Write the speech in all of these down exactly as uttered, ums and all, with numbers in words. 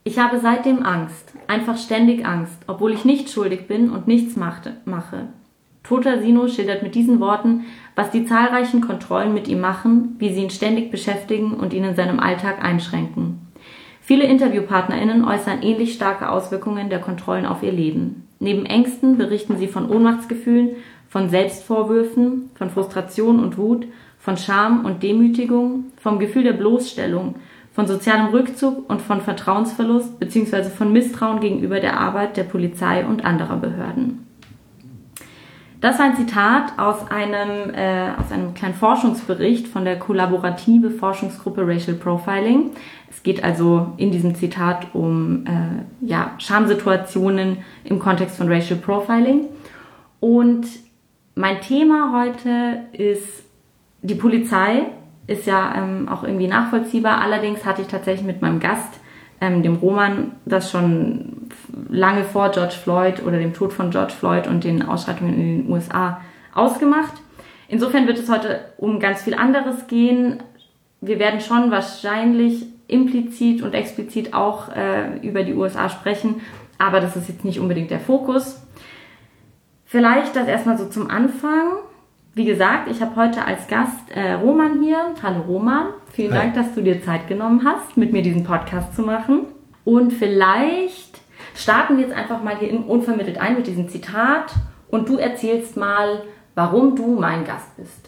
Ich habe seitdem Angst, einfach ständig Angst, obwohl ich nicht schuldig bin und nichts machte, mache. Toter Sino schildert mit diesen Worten, was die zahlreichen Kontrollen mit ihm machen, wie sie ihn ständig beschäftigen und ihn in seinem Alltag einschränken. Viele InterviewpartnerInnen äußern ähnlich starke Auswirkungen der Kontrollen auf ihr Leben. Neben Ängsten berichten sie von Ohnmachtsgefühlen, von Selbstvorwürfen, von Frustration und Wut, von Scham und Demütigung, vom Gefühl der Bloßstellung, von sozialem Rückzug und von Vertrauensverlust bzw. von Misstrauen gegenüber der Arbeit der Polizei und anderer Behörden. Das war ein Zitat aus einem, äh, aus einem kleinen Forschungsbericht von der kollaborative Forschungsgruppe Racial Profiling. Es geht also in diesem Zitat um äh, ja, Schamsituationen im Kontext von Racial Profiling. Und mein Thema heute ist die Polizei, ist ja ähm, auch irgendwie nachvollziehbar. Allerdings hatte ich tatsächlich mit meinem Gast, ähm, dem Roman, das schon lange vor George Floyd oder dem Tod von George Floyd und den Ausschreitungen in den U S A ausgemacht. Insofern wird es heute um ganz viel anderes gehen. Wir werden schon wahrscheinlich implizit und explizit auch äh, über die U S A sprechen, aber das ist jetzt nicht unbedingt der Fokus. Vielleicht das erstmal so zum Anfang. Wie gesagt, ich habe heute als Gast äh, Roman hier. Hallo Roman, vielen Hi. Dank, dass du dir Zeit genommen hast, mit mir diesen Podcast zu machen. Und vielleicht starten wir jetzt einfach mal hier unvermittelt ein mit diesem Zitat und du erzählst mal, warum du mein Gast bist.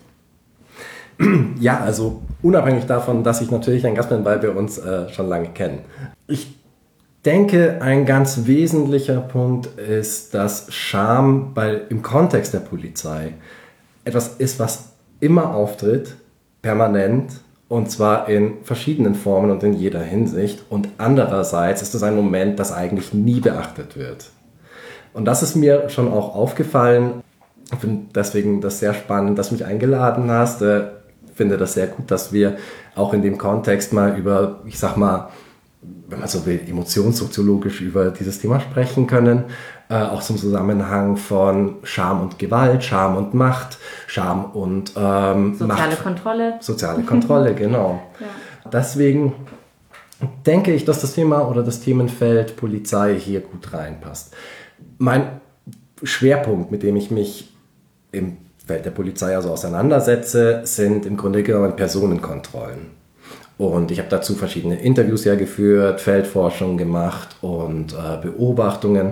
Ja, also unabhängig davon, dass ich natürlich ein Gast bin, weil wir uns äh, schon lange kennen. Ich denke, ein ganz wesentlicher Punkt ist, dass Scham bei, im Kontext der Polizei etwas ist, was immer auftritt, permanent, und zwar in verschiedenen Formen und in jeder Hinsicht. Und andererseits ist es ein Moment, das eigentlich nie beachtet wird. Und das ist mir schon auch aufgefallen. Ich finde deswegen das sehr spannend, dass du mich eingeladen hast. Ich finde das sehr gut, dass wir auch in dem Kontext mal über, ich sag mal, wenn man so will, emotionssoziologisch über dieses Thema sprechen können. Äh, auch zum Zusammenhang von Scham und Gewalt, Scham und Macht, Scham und ähm, Soziale Macht, Kontrolle. Soziale Kontrolle, genau. Ja. Deswegen denke ich, dass das Thema oder das Themenfeld Polizei hier gut reinpasst. Mein Schwerpunkt, mit dem ich mich im Feld der Polizei also auseinandersetze, sind im Grunde genommen Personenkontrollen. Und ich habe dazu verschiedene Interviews ja geführt, Feldforschung gemacht und äh, Beobachtungen.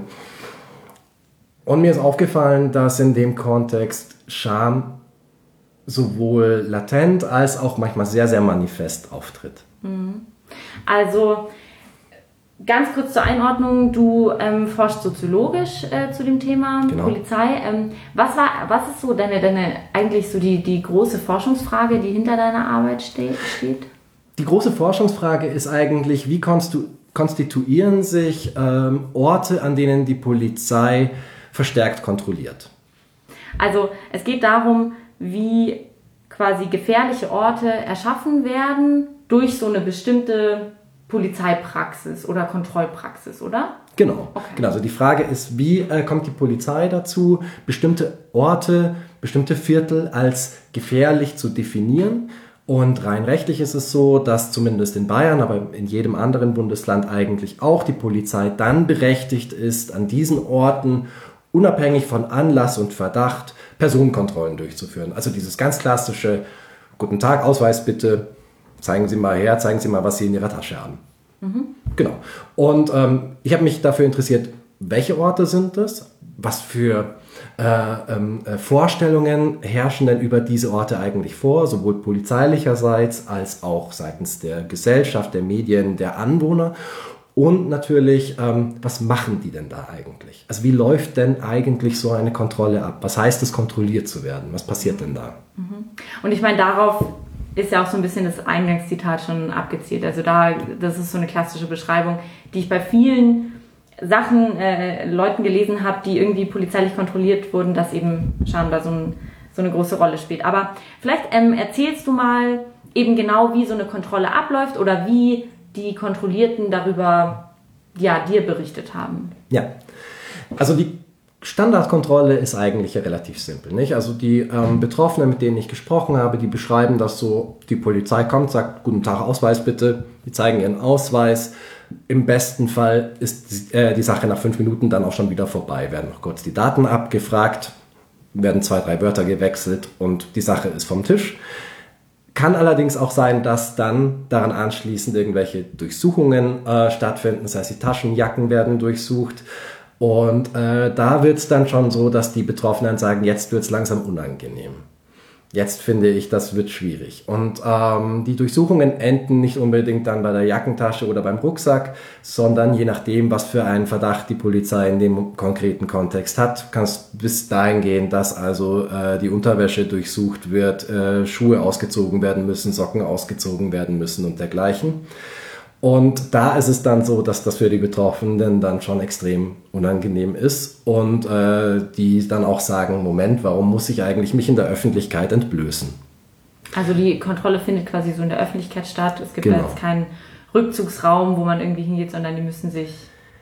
Und mir ist aufgefallen, dass in dem Kontext Scham sowohl latent als auch manchmal sehr, sehr manifest auftritt. Also ganz kurz zur Einordnung, du ähm, forschst soziologisch äh, zu dem Thema genau. Polizei. Ähm, was, war, was ist so deine, deine eigentlich so die, die große Forschungsfrage, die hinter deiner Arbeit steht? steht? Die große Forschungsfrage ist eigentlich, wie konstituieren sich ähm, Orte, an denen die Polizei verstärkt kontrolliert? Also es geht darum, wie quasi gefährliche Orte erschaffen werden durch so eine bestimmte Polizeipraxis oder Kontrollpraxis, oder? Genau. Okay. Genau. Also die Frage ist, wie äh, kommt die Polizei dazu, bestimmte Orte, bestimmte Viertel als gefährlich zu definieren? Und rein rechtlich ist es so, dass zumindest in Bayern, aber in jedem anderen Bundesland eigentlich auch die Polizei dann berechtigt ist, an diesen Orten unabhängig von Anlass und Verdacht Personenkontrollen durchzuführen. Also dieses ganz klassische, guten Tag, Ausweis bitte, zeigen Sie mal her, zeigen Sie mal, was Sie in Ihrer Tasche haben. Mhm. Genau. Und ähm, ich habe mich dafür interessiert, welche Orte sind das? Was für äh, äh, Vorstellungen herrschen denn über diese Orte eigentlich vor, sowohl polizeilicherseits als auch seitens der Gesellschaft, der Medien, der Anwohner? Und natürlich, ähm, was machen die denn da eigentlich? Also wie läuft denn eigentlich so eine Kontrolle ab? Was heißt es, kontrolliert zu werden? Was passiert denn da? Und ich meine, darauf ist ja auch so ein bisschen das Eingangszitat schon abgezielt. Also da, das ist so eine klassische Beschreibung, die ich bei vielen Sachen, äh, Leuten gelesen habe, die irgendwie polizeilich kontrolliert wurden, dass eben Scham da so, ein, so eine große Rolle spielt. Aber vielleicht ähm, erzählst du mal eben genau, wie so eine Kontrolle abläuft oder wie die Kontrollierten darüber, ja, dir berichtet haben. Ja, also die Standardkontrolle ist eigentlich relativ simpel, nicht? Also die ähm, Betroffenen, mit denen ich gesprochen habe, die beschreiben das so, die Polizei kommt, sagt, guten Tag, Ausweis bitte, die zeigen ihren Ausweis, Im besten Fall ist äh, die Sache nach fünf Minuten dann auch schon wieder vorbei. Werden noch kurz die Daten abgefragt, werden zwei, drei Wörter gewechselt und die Sache ist vom Tisch. Kann allerdings auch sein, dass dann daran anschließend irgendwelche Durchsuchungen äh, stattfinden. Das heißt, die Taschenjacken werden durchsucht. Und äh, da wird es dann schon so, dass die Betroffenen sagen, jetzt wird es langsam unangenehm. Jetzt finde ich, das wird schwierig. Und ähm, die Durchsuchungen enden nicht unbedingt dann bei der Jackentasche oder beim Rucksack, sondern je nachdem, was für einen Verdacht die Polizei in dem konkreten Kontext hat, kann es bis dahin gehen, dass also äh, die Unterwäsche durchsucht wird, äh, Schuhe ausgezogen werden müssen, Socken ausgezogen werden müssen und dergleichen. Und da ist es dann so, dass das für die Betroffenen dann schon extrem unangenehm ist und äh, die dann auch sagen, Moment, warum muss ich eigentlich mich in der Öffentlichkeit entblößen? Also die Kontrolle findet quasi so in der Öffentlichkeit statt. Es gibt genau. da jetzt keinen Rückzugsraum, wo man irgendwie hingeht, sondern die müssen sich...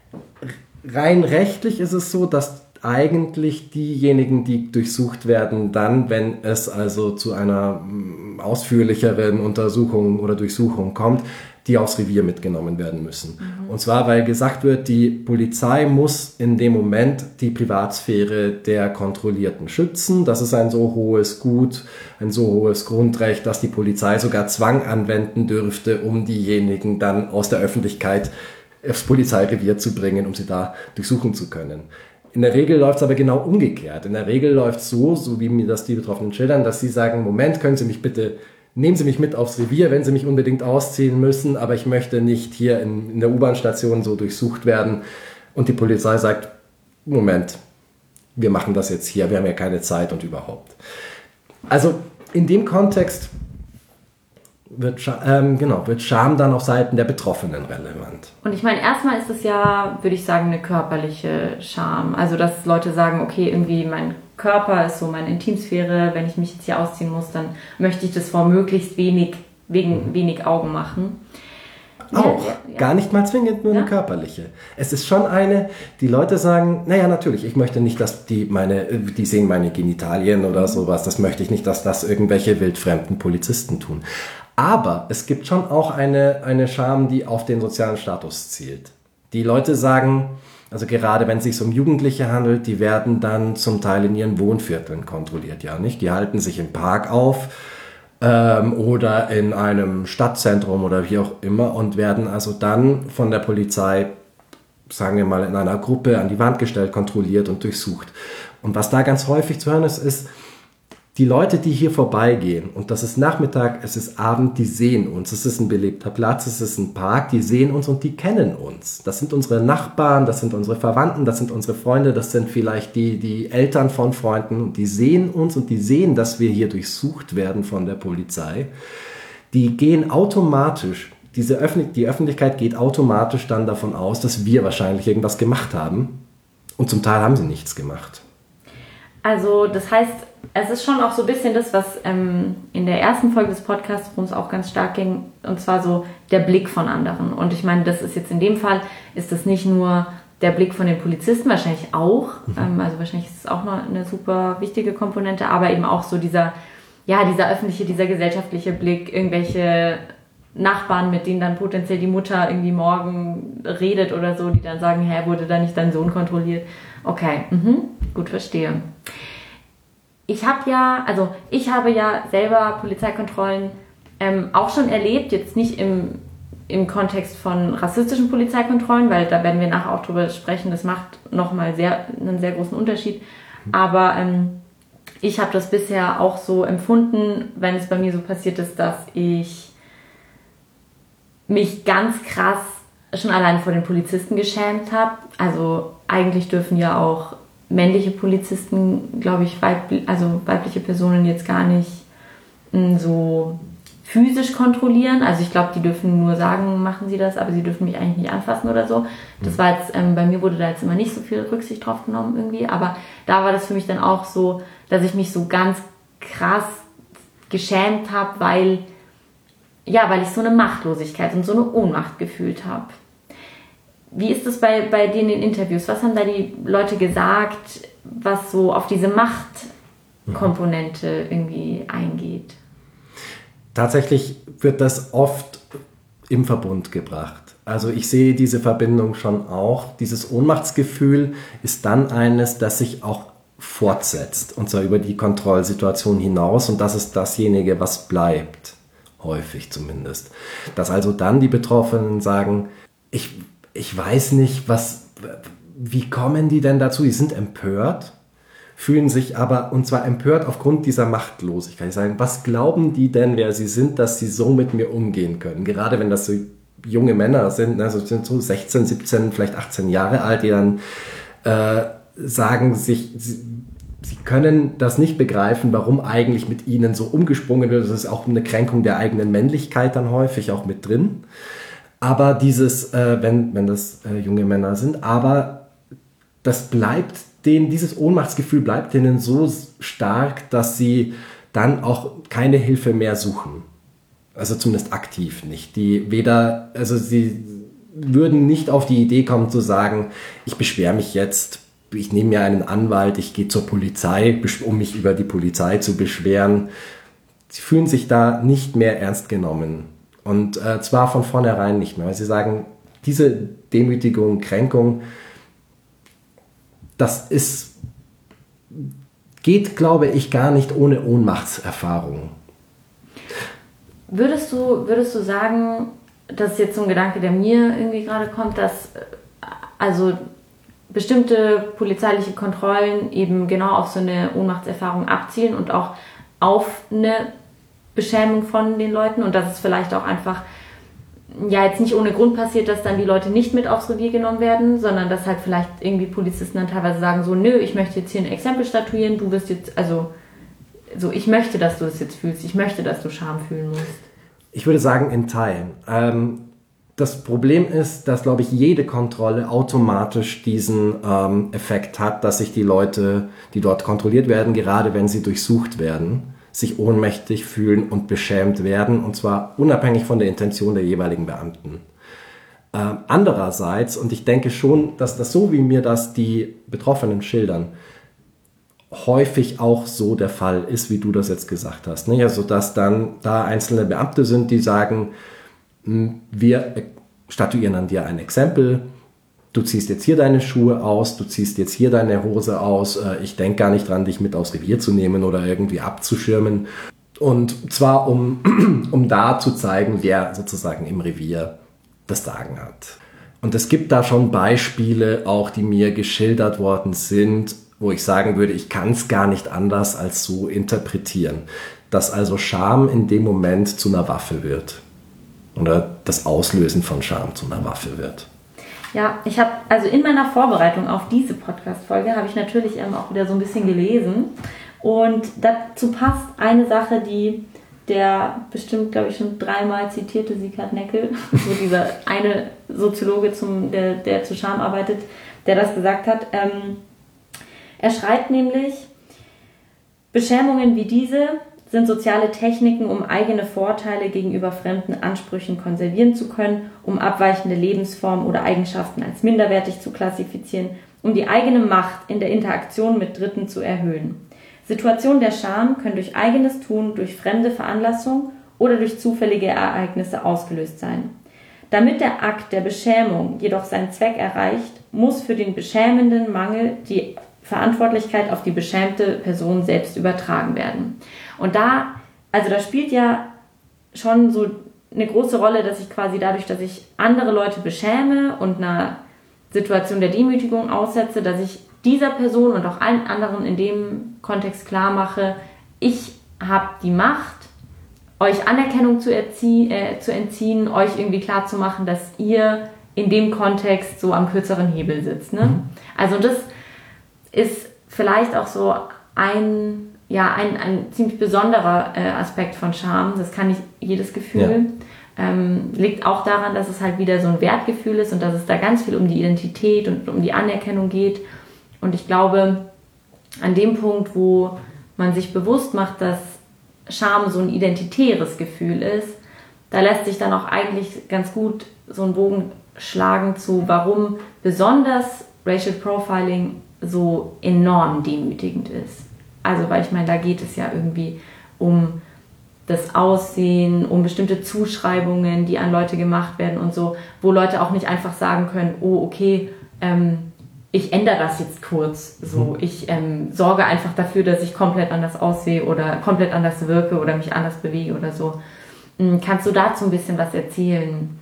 Rein rechtlich ist es so, dass eigentlich diejenigen, die durchsucht werden, dann, wenn es also zu einer ausführlicheren Untersuchung oder Durchsuchung kommt, die aufs Revier mitgenommen werden müssen. Mhm. Und zwar, weil gesagt wird, die Polizei muss in dem Moment die Privatsphäre der Kontrollierten schützen. Das ist ein so hohes Gut, ein so hohes Grundrecht, dass die Polizei sogar Zwang anwenden dürfte, um diejenigen dann aus der Öffentlichkeit aufs Polizeirevier zu bringen, um sie da durchsuchen zu können. In der Regel läuft es aber genau umgekehrt. In der Regel läuft es so, so wie mir das die Betroffenen schildern, dass sie sagen, Moment, können Sie mich bitte, nehmen Sie mich mit aufs Revier, wenn Sie mich unbedingt ausziehen müssen, aber ich möchte nicht hier in, in der U-Bahn-Station so durchsucht werden. Und die Polizei sagt, Moment, wir machen das jetzt hier, wir haben ja keine Zeit und überhaupt. Also in dem Kontext wird, ähm, genau, wird Scham dann auf Seiten der Betroffenen relevant. Und ich meine, erstmal ist es ja, würde ich sagen, eine körperliche Scham. Also, dass Leute sagen, okay, irgendwie mein Körper ist so meine Intimsphäre, wenn ich mich jetzt hier ausziehen muss, dann möchte ich das vor möglichst wenig, wegen mhm. wenig Augen machen. Auch, ja, ja. gar nicht mal zwingend nur ja. eine körperliche. Es ist schon eine, die Leute sagen, naja, natürlich, ich möchte nicht, dass die meine, die sehen meine Genitalien oder sowas, das möchte ich nicht, dass das irgendwelche wildfremden Polizisten tun. Aber es gibt schon auch eine, eine Scham, die auf den sozialen Status zielt. Die Leute sagen, also gerade wenn es sich um Jugendliche handelt, die werden dann zum Teil in ihren Wohnvierteln kontrolliert, ja nicht? Die halten sich im Park auf ähm, oder in einem Stadtzentrum oder wie auch immer und werden also dann von der Polizei, sagen wir mal, in einer Gruppe an die Wand gestellt, kontrolliert und durchsucht. Und was da ganz häufig zu hören ist, ist, die Leute, die hier vorbeigehen, und das ist Nachmittag, es ist Abend, die sehen uns. Es ist ein belebter Platz, es ist ein Park, die sehen uns und die kennen uns. Das sind unsere Nachbarn, das sind unsere Verwandten, das sind unsere Freunde, das sind vielleicht die, die Eltern von Freunden. Und die sehen uns und die sehen, dass wir hier durchsucht werden von der Polizei. Die gehen automatisch, diese Öffentlich- die Öffentlichkeit geht automatisch dann davon aus, dass wir wahrscheinlich irgendwas gemacht haben. Und zum Teil haben sie nichts gemacht. Also das heißt, es ist schon auch so ein bisschen das, was ähm, in der ersten Folge des Podcasts, worum es auch ganz stark ging, und zwar so der Blick von anderen. Und ich meine, das ist jetzt in dem Fall, ist das nicht nur der Blick von den Polizisten, wahrscheinlich auch, mhm. ähm, also wahrscheinlich ist es auch noch eine super wichtige Komponente, aber eben auch so dieser, ja, dieser öffentliche, dieser gesellschaftliche Blick, irgendwelche Nachbarn, mit denen dann potenziell die Mutter irgendwie morgen redet oder so, die dann sagen, hä, wurde da nicht dein Sohn kontrolliert? Okay, mhm, gut, verstehe. Ich habe ja, also ich habe ja selber Polizeikontrollen ähm, auch schon erlebt, jetzt nicht im, im Kontext von rassistischen Polizeikontrollen, weil da werden wir nachher auch drüber sprechen, das macht nochmal sehr, einen sehr großen Unterschied. Aber ähm, ich habe das bisher auch so empfunden, wenn es bei mir so passiert ist, dass ich mich ganz krass schon alleine vor den Polizisten geschämt habe. Also eigentlich dürfen ja auch männliche Polizisten, glaube ich, weib- also weibliche Personen jetzt gar nicht m, so physisch kontrollieren. Also ich glaube, die dürfen nur sagen, machen sie das, aber sie dürfen mich eigentlich nicht anfassen oder so. Das war jetzt, ähm, bei mir wurde da jetzt immer nicht so viel Rücksicht drauf genommen irgendwie, aber da war das für mich dann auch so, dass ich mich so ganz krass geschämt habe, weil, ja, weil ich so eine Machtlosigkeit und so eine Ohnmacht gefühlt habe. Wie ist das bei, bei dir in den Interviews? Was haben da die Leute gesagt, was so auf diese Machtkomponente irgendwie eingeht? Tatsächlich wird das oft im Verbund gebracht. Also ich sehe diese Verbindung schon auch. Dieses Ohnmachtsgefühl ist dann eines, das sich auch fortsetzt, und zwar über die Kontrollsituation hinaus, und das ist dasjenige, was bleibt, häufig zumindest. Dass also dann die Betroffenen sagen, ich, ich weiß nicht, was, wie kommen die denn dazu? Die sind empört, fühlen sich aber, und zwar empört aufgrund dieser Machtlosigkeit. Ich sage, was glauben die denn, wer sie sind, dass sie so mit mir umgehen können? Gerade wenn das so junge Männer sind, also sind so sechzehn, siebzehn, vielleicht achtzehn Jahre alt, die dann äh, sagen sich, sie, sie können das nicht begreifen, warum eigentlich mit ihnen so umgesprungen wird. Das ist auch eine Kränkung der eigenen Männlichkeit dann häufig auch mit drin. Aber dieses, äh, wenn, wenn das äh, junge Männer sind, aber das bleibt denen, dieses Ohnmachtsgefühl bleibt denen so stark, dass sie dann auch keine Hilfe mehr suchen. Also zumindest aktiv nicht. Die weder, also sie würden nicht auf die Idee kommen zu sagen, ich beschwere mich jetzt, ich nehme mir einen Anwalt, ich gehe zur Polizei, um mich über die Polizei zu beschweren. Sie fühlen sich da nicht mehr ernst genommen. Und äh, zwar von vornherein nicht mehr, weil sie sagen, diese Demütigung, Kränkung, das ist, geht, glaube ich, gar nicht ohne Ohnmachtserfahrung. Würdest du, würdest du sagen, das ist jetzt so ein Gedanke, der mir irgendwie gerade kommt, dass also bestimmte polizeiliche Kontrollen eben genau auf so eine Ohnmachtserfahrung abzielen und auch auf eine Beschämung von den Leuten, und dass es vielleicht auch einfach ja jetzt nicht ohne Grund passiert, dass dann die Leute nicht mit aufs Revier genommen werden, sondern dass halt vielleicht irgendwie Polizisten dann teilweise sagen so, nö, ich möchte jetzt hier ein Exempel statuieren, du wirst jetzt, also so, ich möchte, dass du es jetzt fühlst, ich möchte, dass du Scham fühlen musst. Ich würde sagen, in Teilen. Ähm, das Problem ist, dass, glaube ich, jede Kontrolle automatisch diesen ähm, Effekt hat, dass sich die Leute, die dort kontrolliert werden, gerade wenn sie durchsucht werden, sich ohnmächtig fühlen und beschämt werden, und zwar unabhängig von der Intention der jeweiligen Beamten. Ähm, andererseits, und ich denke schon, dass das so, wie mir das die Betroffenen schildern, häufig auch so der Fall ist, wie du das jetzt gesagt hast. Nicht? Also, dass dann da einzelne Beamte sind, die sagen, wir statuieren an dir ein Exempel, du ziehst jetzt hier deine Schuhe aus, du ziehst jetzt hier deine Hose aus, ich denke gar nicht dran, dich mit aufs Revier zu nehmen oder irgendwie abzuschirmen. Und zwar, um, um da zu zeigen, wer sozusagen im Revier das Sagen hat. Und es gibt da schon Beispiele, auch die mir geschildert worden sind, wo ich sagen würde, ich kann es gar nicht anders als so interpretieren. Dass also Scham in dem Moment zu einer Waffe wird. Oder das Auslösen von Scham zu einer Waffe wird. Ja, ich habe, also in meiner Vorbereitung auf diese Podcast-Folge habe ich natürlich ähm, auch wieder so ein bisschen gelesen. Und dazu passt eine Sache, die der bestimmt, glaube ich, schon dreimal zitierte Sieghard Neckel, so dieser eine Soziologe, zum, der, der zu Scham arbeitet, der das gesagt hat. Ähm, er schreibt nämlich, Beschämungen wie diese sind soziale Techniken, um eigene Vorteile gegenüber fremden Ansprüchen konservieren zu können, um abweichende Lebensformen oder Eigenschaften als minderwertig zu klassifizieren, um die eigene Macht in der Interaktion mit Dritten zu erhöhen. Situationen der Scham können durch eigenes Tun, durch fremde Veranlassung oder durch zufällige Ereignisse ausgelöst sein. Damit der Akt der Beschämung jedoch seinen Zweck erreicht, muss für den beschämenden Mangel die Verantwortlichkeit auf die beschämte Person selbst übertragen werden. Und da, also da spielt ja schon so eine große Rolle, dass ich quasi dadurch, dass ich andere Leute beschäme und einer Situation der Demütigung aussetze, dass ich dieser Person und auch allen anderen in dem Kontext klar mache, ich habe die Macht, euch Anerkennung zu, erzie- äh, zu entziehen, euch irgendwie klar zu machen, dass ihr in dem Kontext so am kürzeren Hebel sitzt. Ne? Mhm. Also das ist vielleicht auch so ein, ja, ein, ein ziemlich besonderer äh, Aspekt von Scham. Das kann nicht jedes Gefühl. Ja. Ähm, liegt auch daran, dass es halt wieder so ein Wertgefühl ist und dass es da ganz viel um die Identität und um die Anerkennung geht. Und ich glaube, an dem Punkt, wo man sich bewusst macht, dass Scham so ein identitäres Gefühl ist, da lässt sich dann auch eigentlich ganz gut so einen Bogen schlagen zu, warum besonders Racial Profiling so enorm demütigend ist. Also, weil ich meine, da geht es ja irgendwie um das Aussehen, um bestimmte Zuschreibungen, die an Leute gemacht werden und so, wo Leute auch nicht einfach sagen können, oh, okay, ähm, ich ändere das jetzt kurz. So, ich ähm, sorge einfach dafür, dass ich komplett anders aussehe oder komplett anders wirke oder mich anders bewege oder so. Kannst du dazu ein bisschen was erzählen?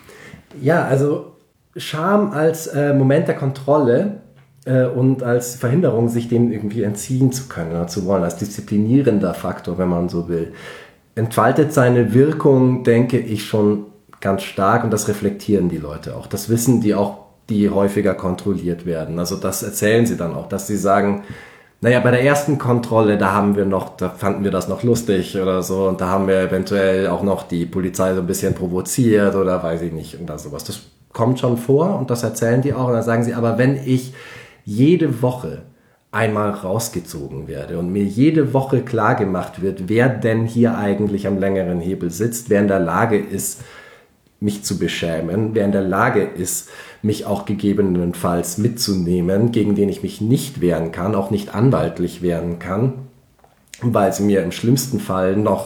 Ja, also Scham als äh, Moment der Kontrolle äh, und als Verhinderung, sich dem irgendwie entziehen zu können oder zu wollen, als disziplinierender Faktor, wenn man so will, entfaltet seine Wirkung, denke ich, schon ganz stark, und das reflektieren die Leute auch. Das wissen die auch, die häufiger kontrolliert werden. Also das erzählen sie dann auch, dass sie sagen, naja, bei der ersten Kontrolle, da haben wir noch, da fanden wir das noch lustig oder so, und da haben wir eventuell auch noch die Polizei so ein bisschen provoziert oder weiß ich nicht oder sowas. Das kommt schon vor und das erzählen die auch, und dann sagen sie, aber wenn ich jede Woche einmal rausgezogen werde und mir jede Woche klar gemacht wird, wer denn hier eigentlich am längeren Hebel sitzt, wer in der Lage ist, mich zu beschämen, wer in der Lage ist, mich auch gegebenenfalls mitzunehmen, gegen den ich mich nicht wehren kann, auch nicht anwaltlich wehren kann, weil sie mir im schlimmsten Fall noch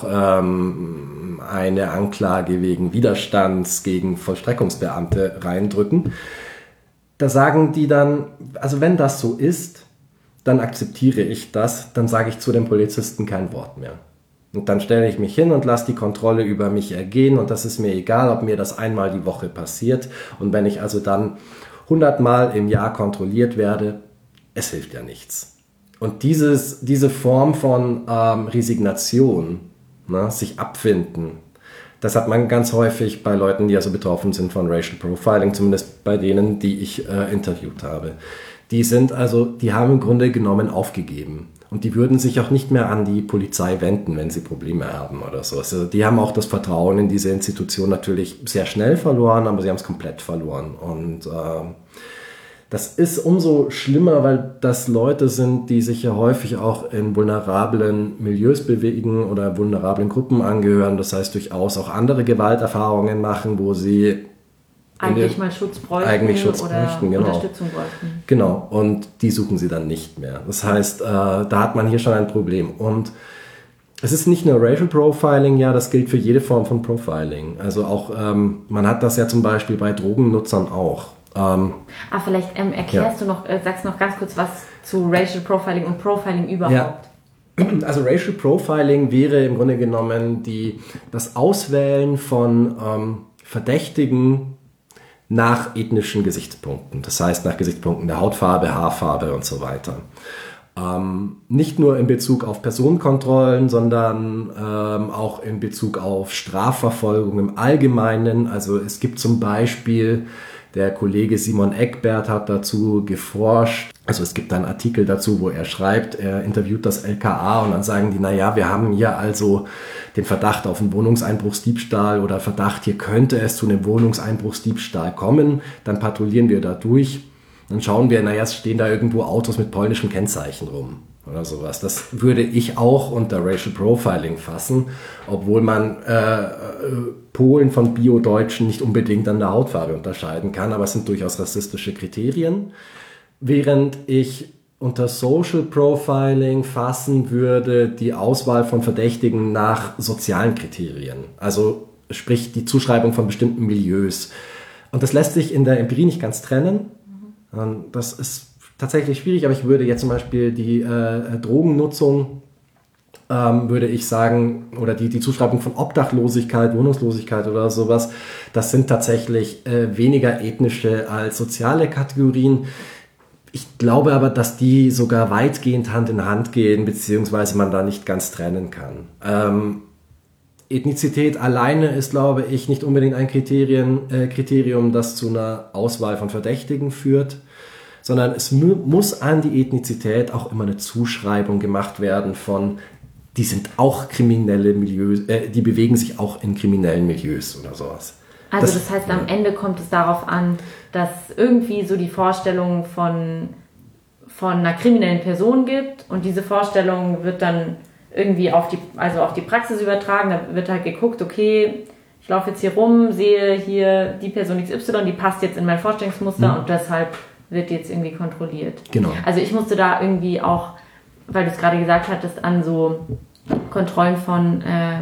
ähm, eine Anklage wegen Widerstands gegen Vollstreckungsbeamte reindrücken. Da sagen die dann, also wenn das so ist, dann akzeptiere ich das, dann sage ich zu den Polizisten kein Wort mehr. Und dann stelle ich mich hin und lasse die Kontrolle über mich ergehen, und das ist mir egal, ob mir das einmal die Woche passiert. Und wenn ich also dann hundertmal im Jahr kontrolliert werde, es hilft ja nichts. Und dieses, diese Form von ähm, Resignation, ne, sich abfinden, das hat man ganz häufig bei Leuten, die also betroffen sind von Racial Profiling, zumindest bei denen, die ich äh, interviewt habe. Die sind also, die haben im Grunde genommen aufgegeben. Und die würden sich auch nicht mehr an die Polizei wenden, wenn sie Probleme haben oder so. Also die haben auch das Vertrauen in diese Institution natürlich sehr schnell verloren, aber sie haben es komplett verloren. Und äh, das ist umso schlimmer, weil das Leute sind, die sich ja häufig auch in vulnerablen Milieus bewegen oder vulnerablen Gruppen angehören. Das heißt, durchaus auch andere Gewalterfahrungen machen, wo sie eigentlich mal Schutz bräuchten eigentlich Schutz oder bräuchten, genau. Unterstützung bräuchten. Genau, und die suchen sie dann nicht mehr. Das heißt, äh, da hat man hier schon ein Problem. Und es ist nicht nur Racial Profiling, ja, das gilt für jede Form von Profiling. Also auch, ähm, man hat das ja zum Beispiel bei Drogennutzern auch. Ähm, ah, vielleicht ähm, erklärst ja. du noch, äh, sagst noch ganz kurz was zu Racial Profiling und Profiling überhaupt. Ja. Also Racial Profiling wäre im Grunde genommen die, das Auswählen von ähm, Verdächtigen nach ethnischen Gesichtspunkten, das heißt nach Gesichtspunkten der Hautfarbe, Haarfarbe und so weiter. Ähm, nicht nur in Bezug auf Personenkontrollen, sondern ähm, auch in Bezug auf Strafverfolgung im Allgemeinen. Also es gibt zum Beispiel, der Kollege Simon Eckbert hat dazu geforscht, also es gibt einen Artikel dazu, wo er schreibt, er interviewt das L K A, und dann sagen die, naja, wir haben hier also den Verdacht auf einen Wohnungseinbruchsdiebstahl oder Verdacht, hier könnte es zu einem Wohnungseinbruchsdiebstahl kommen, dann patrouillieren wir da durch, dann schauen wir, naja, es stehen da irgendwo Autos mit polnischen Kennzeichen rum oder sowas. Das würde ich auch unter Racial Profiling fassen, obwohl man äh, Polen von Bio-Deutschen nicht unbedingt an der Hautfarbe unterscheiden kann, aber es sind durchaus rassistische Kriterien. Während ich unter Social Profiling fassen würde die Auswahl von Verdächtigen nach sozialen Kriterien, also sprich die Zuschreibung von bestimmten Milieus. Und das lässt sich in der Empirie nicht ganz trennen. Das ist tatsächlich schwierig, aber ich würde jetzt zum Beispiel die äh, Drogennutzung, ähm, würde ich sagen, oder die, die Zuschreibung von Obdachlosigkeit, Wohnungslosigkeit oder sowas, das sind tatsächlich äh, weniger ethnische als soziale Kategorien. Ich glaube aber, dass die sogar weitgehend Hand in Hand gehen, beziehungsweise man da nicht ganz trennen kann. Ähm, Ethnizität alleine ist, glaube ich, nicht unbedingt ein Kriterien, äh, Kriterium, das zu einer Auswahl von Verdächtigen führt, sondern es mu- muss an die Ethnizität auch immer eine Zuschreibung gemacht werden von, die sind auch kriminelle Milieus, äh, die bewegen sich auch in kriminellen Milieus oder sowas. Also das, das heißt, am Ende kommt es darauf an, dass irgendwie so die Vorstellung von, von einer kriminellen Person gibt, und diese Vorstellung wird dann irgendwie auf die, also auf die Praxis übertragen. Da wird halt geguckt, okay, ich laufe jetzt hier rum, sehe hier die Person X Y, die passt jetzt in mein Vorstellungsmuster, mhm. und deshalb wird jetzt irgendwie kontrolliert. Genau. Also ich musste da irgendwie auch, weil du es gerade gesagt hattest, an so Kontrollen von, äh,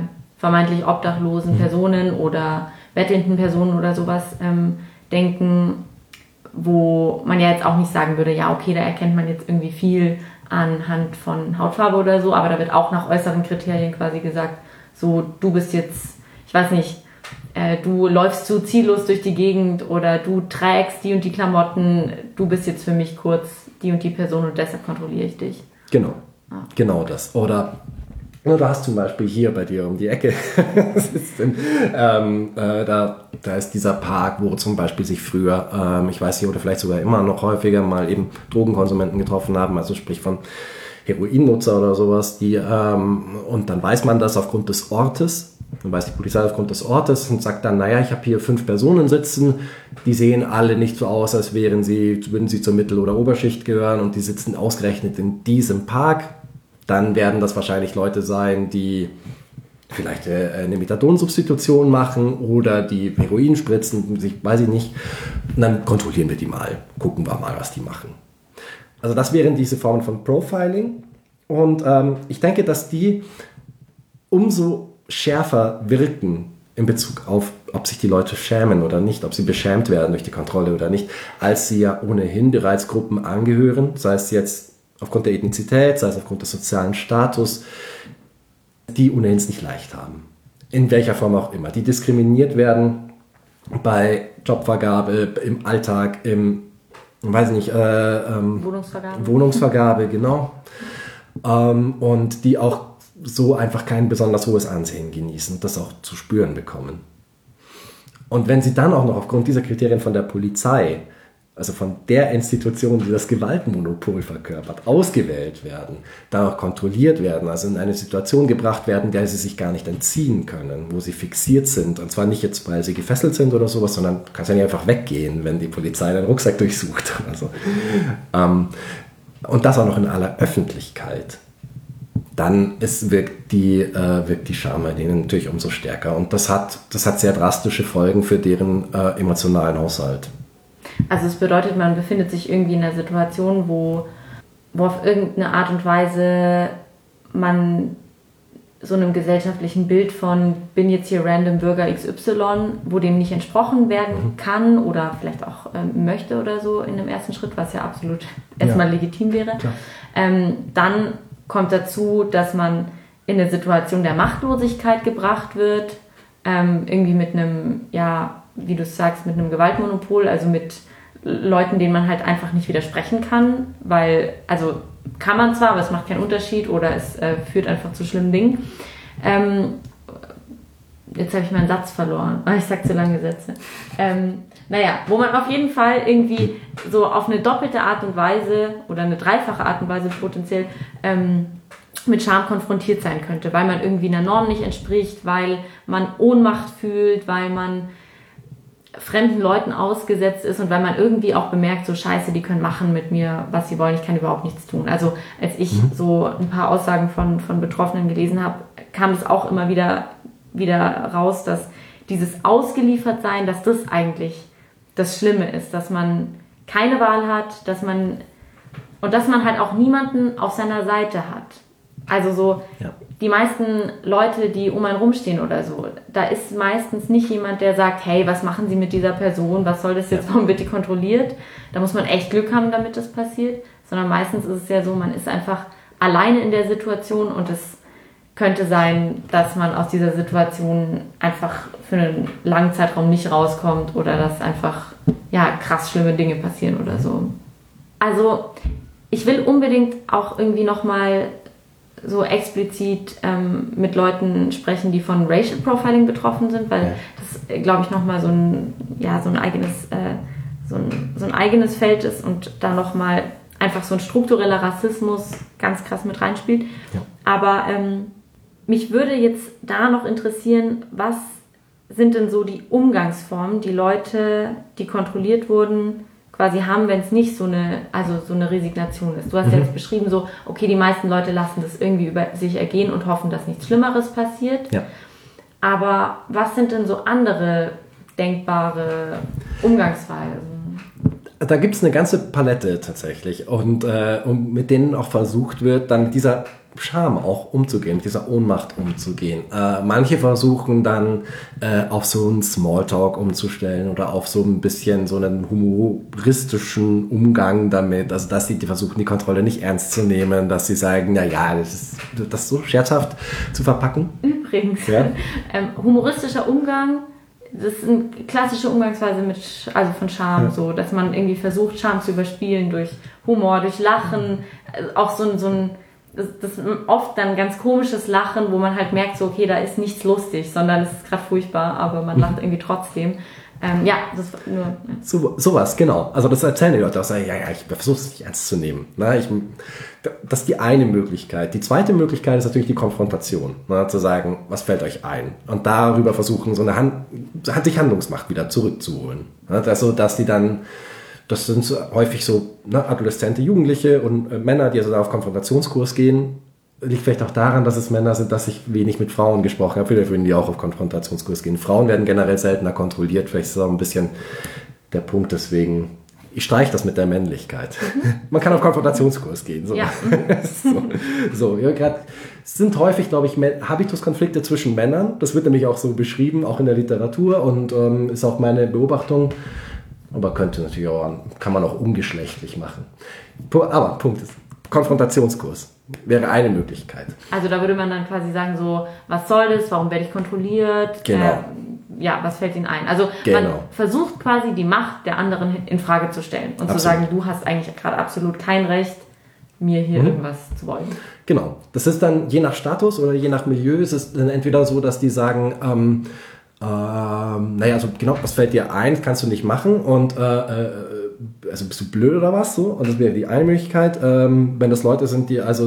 vermeintlich obdachlosen Personen oder bettelnden Personen oder sowas ähm, denken, wo man ja jetzt auch nicht sagen würde, ja okay, da erkennt man jetzt irgendwie viel anhand von Hautfarbe oder so, aber da wird auch nach äußeren Kriterien quasi gesagt, so du bist jetzt, ich weiß nicht, äh, du läufst zu ziellos durch die Gegend oder du trägst die und die Klamotten, du bist jetzt für mich kurz die und die Person und deshalb kontrolliere ich dich. Genau, ah. genau das. Oder du hast zum Beispiel hier bei dir um die Ecke, in, ähm, äh, da, da ist dieser Park, wo zum Beispiel sich früher, ähm, ich weiß nicht, oder vielleicht sogar immer noch häufiger mal eben Drogenkonsumenten getroffen haben, also sprich von Heroinnutzer oder sowas, die, ähm, und dann weiß man das aufgrund des Ortes, dann weiß die Polizei aufgrund des Ortes und sagt dann, naja, ich habe hier fünf Personen sitzen, die sehen alle nicht so aus, als wären sie, würden sie zur Mittel- oder Oberschicht gehören und die sitzen ausgerechnet in diesem Park. Dann werden das wahrscheinlich Leute sein, die vielleicht eine Methadonsubstitution machen oder die Heroin spritzen, weiß ich nicht. Und dann kontrollieren wir die mal, gucken wir mal, was die machen. Also das wären diese Formen von Profiling. Und ähm, ich denke, dass die umso schärfer wirken in Bezug auf, ob sich die Leute schämen oder nicht, ob sie beschämt werden durch die Kontrolle oder nicht, als sie ja ohnehin bereits Gruppen angehören, sei es jetzt aufgrund der Ethnizität, sei es aufgrund des sozialen Status, die ohnehin es nicht leicht haben. In welcher Form auch immer. Die diskriminiert werden bei Jobvergabe, im Alltag, im, weiß nicht, äh, ähm, Wohnungsvergabe. Wohnungsvergabe, genau. Ähm, und die auch so einfach kein besonders hohes Ansehen genießen und das auch zu spüren bekommen. Und wenn sie dann auch noch aufgrund dieser Kriterien von der Polizei, also von der Institution, die das Gewaltmonopol verkörpert, ausgewählt werden, dann auch kontrolliert werden, also in eine Situation gebracht werden, der sie sich gar nicht entziehen können, wo sie fixiert sind. Und zwar nicht jetzt, weil sie gefesselt sind oder sowas, sondern du kannst ja nicht einfach weggehen, wenn die Polizei deinen Rucksack durchsucht. Also, ähm, und das auch noch in aller Öffentlichkeit. Dann ist, wirkt, die, äh, wirkt die Scham bei denen natürlich umso stärker. Und das hat, das hat sehr drastische Folgen für deren äh, emotionalen Haushalt. Also es bedeutet, man befindet sich irgendwie in einer Situation, wo, wo auf irgendeine Art und Weise man so einem gesellschaftlichen Bild von bin jetzt hier random Bürger X Y, wo dem nicht entsprochen werden mhm. kann oder vielleicht auch ähm, möchte oder so in dem ersten Schritt, was ja absolut erstmal ja. legitim wäre. Ähm, dann kommt dazu, dass man in eine Situation der Machtlosigkeit gebracht wird, ähm, irgendwie mit einem, ja, wie du sagst, mit einem Gewaltmonopol, also mit Leuten, denen man halt einfach nicht widersprechen kann, weil, also kann man zwar, aber es macht keinen Unterschied oder es äh, führt einfach zu schlimmen Dingen. Ähm, jetzt habe ich meinen Satz verloren, oh, ich sag zu lange Sätze. Ähm, naja, wo man auf jeden Fall irgendwie so auf eine doppelte Art und Weise oder eine dreifache Art und Weise potenziell ähm, mit Scham konfrontiert sein könnte, weil man irgendwie einer Norm nicht entspricht, weil man Ohnmacht fühlt, weil man fremden Leuten ausgesetzt ist und weil man irgendwie auch bemerkt, so scheiße, die können machen mit mir, was sie wollen, ich kann überhaupt nichts tun. Also als ich mhm. so ein paar Aussagen von, von Betroffenen gelesen habe, kam es auch immer wieder, wieder raus, dass dieses Ausgeliefertsein, dass das eigentlich das Schlimme ist, dass man keine Wahl hat, dass man und dass man halt auch niemanden auf seiner Seite hat. Also so, ja. die meisten Leute, die um einen rumstehen oder so, da ist meistens nicht jemand, der sagt, hey, was machen Sie mit dieser Person, was soll das jetzt, warum wird die kontrolliert? Da muss man echt Glück haben, damit das passiert, sondern meistens ist es ja so, man ist einfach alleine in der Situation und es könnte sein, dass man aus dieser Situation einfach für einen langen Zeitraum nicht rauskommt oder dass einfach, ja, krass schlimme Dinge passieren oder so. Also, ich will unbedingt auch irgendwie nochmal so explizit ähm, mit Leuten sprechen, die von Racial Profiling betroffen sind, weil ja. das, glaube ich, nochmal so ein, ja, so ein eigenes, äh, so ein, so ein eigenes Feld ist und da nochmal einfach so ein struktureller Rassismus ganz krass mit reinspielt. Ja. Aber ähm, mich würde jetzt da noch interessieren, was sind denn so die Umgangsformen, die Leute, die kontrolliert wurden, quasi haben, wenn es nicht so eine, also so eine Resignation ist. Du hast mhm. jetzt beschrieben so, okay, die meisten Leute lassen das irgendwie über sich ergehen und hoffen, dass nichts Schlimmeres passiert. Ja. Aber was sind denn so andere denkbare Umgangsweisen? Da gibt es eine ganze Palette tatsächlich und, äh, und mit denen auch versucht wird, dann mit dieser Scham auch umzugehen, mit dieser Ohnmacht umzugehen. Äh, manche versuchen dann äh, auf so einen Smalltalk umzustellen oder auf so ein bisschen so einen humoristischen Umgang damit, also dass sie die versuchen, die Kontrolle nicht ernst zu nehmen, dass sie sagen, na ja, das ist das so scherzhaft zu verpacken. Übrigens, ja? ähm, humoristischer Umgang, das ist eine klassische Umgangsweise mit, also von Scham, ja. so, dass man irgendwie versucht, Scham zu überspielen durch Humor, durch Lachen, also auch so ein, so ein Das, das ist oft dann ganz komisches Lachen, wo man halt merkt, so okay, da ist nichts lustig, sondern es ist gerade furchtbar, aber man lacht irgendwie trotzdem. Ähm, ja, das ist nur... Ja. So, sowas, genau. Also das erzählen die Leute auch, sagen, ja, ja, ich versuche es nicht ernst zu nehmen. Na, ich, das ist die eine Möglichkeit. Die zweite Möglichkeit ist natürlich die Konfrontation. Na, zu sagen, was fällt euch ein? Und darüber versuchen, so eine Hand, sich Handlungsmacht wieder zurückzuholen. Na, also, dass die dann... Das sind so häufig so ne, adoleszente Jugendliche und äh, Männer, die also da auf Konfrontationskurs gehen. Liegt vielleicht auch daran, dass es Männer sind, dass ich wenig mit Frauen gesprochen habe. Vielleicht würden die auch auf Konfrontationskurs gehen. Frauen werden generell seltener kontrolliert. Vielleicht ist das auch ein bisschen der Punkt. Deswegen, ich streiche das mit der Männlichkeit. Mhm. Man kann auf Konfrontationskurs gehen. So, ja. so, so ja, grad, es sind häufig, glaube ich, Habituskonflikte zwischen Männern. Das wird nämlich auch so beschrieben, auch in der Literatur. Und ähm, ist auch meine Beobachtung. Aber könnte natürlich auch, kann man auch ungeschlechtlich machen. Aber Punkt ist, Konfrontationskurs wäre eine Möglichkeit. Also da würde man dann quasi sagen so, was soll das, warum werde ich kontrolliert? Genau. Äh, ja, was fällt Ihnen ein? Also genau. man versucht quasi die Macht der anderen in Frage zu stellen und absolut. Zu sagen, du hast eigentlich gerade absolut kein Recht, mir hier mhm. irgendwas zu wollen. Genau. Das ist dann je nach Status oder je nach Milieu, ist es dann entweder so, dass die sagen, ähm, Ähm, naja, also genau, was fällt dir ein, kannst du nicht machen und äh, äh, also bist du blöd oder was so? Und das wäre die eine Möglichkeit, ähm, wenn das Leute sind, die also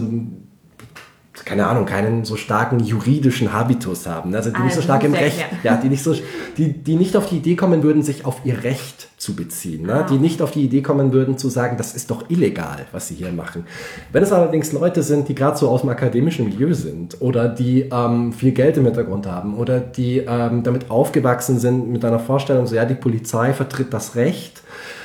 keine Ahnung, keinen so starken juridischen Habitus haben, also die also nicht so stark im Recht, ja. ja, die nicht so, die, die nicht auf die Idee kommen würden, sich auf ihr Recht zu beziehen, ne? Ah. Die nicht auf die Idee kommen würden, zu sagen, das ist doch illegal, was sie hier machen. Wenn es allerdings Leute sind, die gerade so aus dem akademischen Milieu sind oder die ähm, viel Geld im Hintergrund haben oder die ähm, damit aufgewachsen sind mit einer Vorstellung, so ja, die Polizei vertritt das Recht,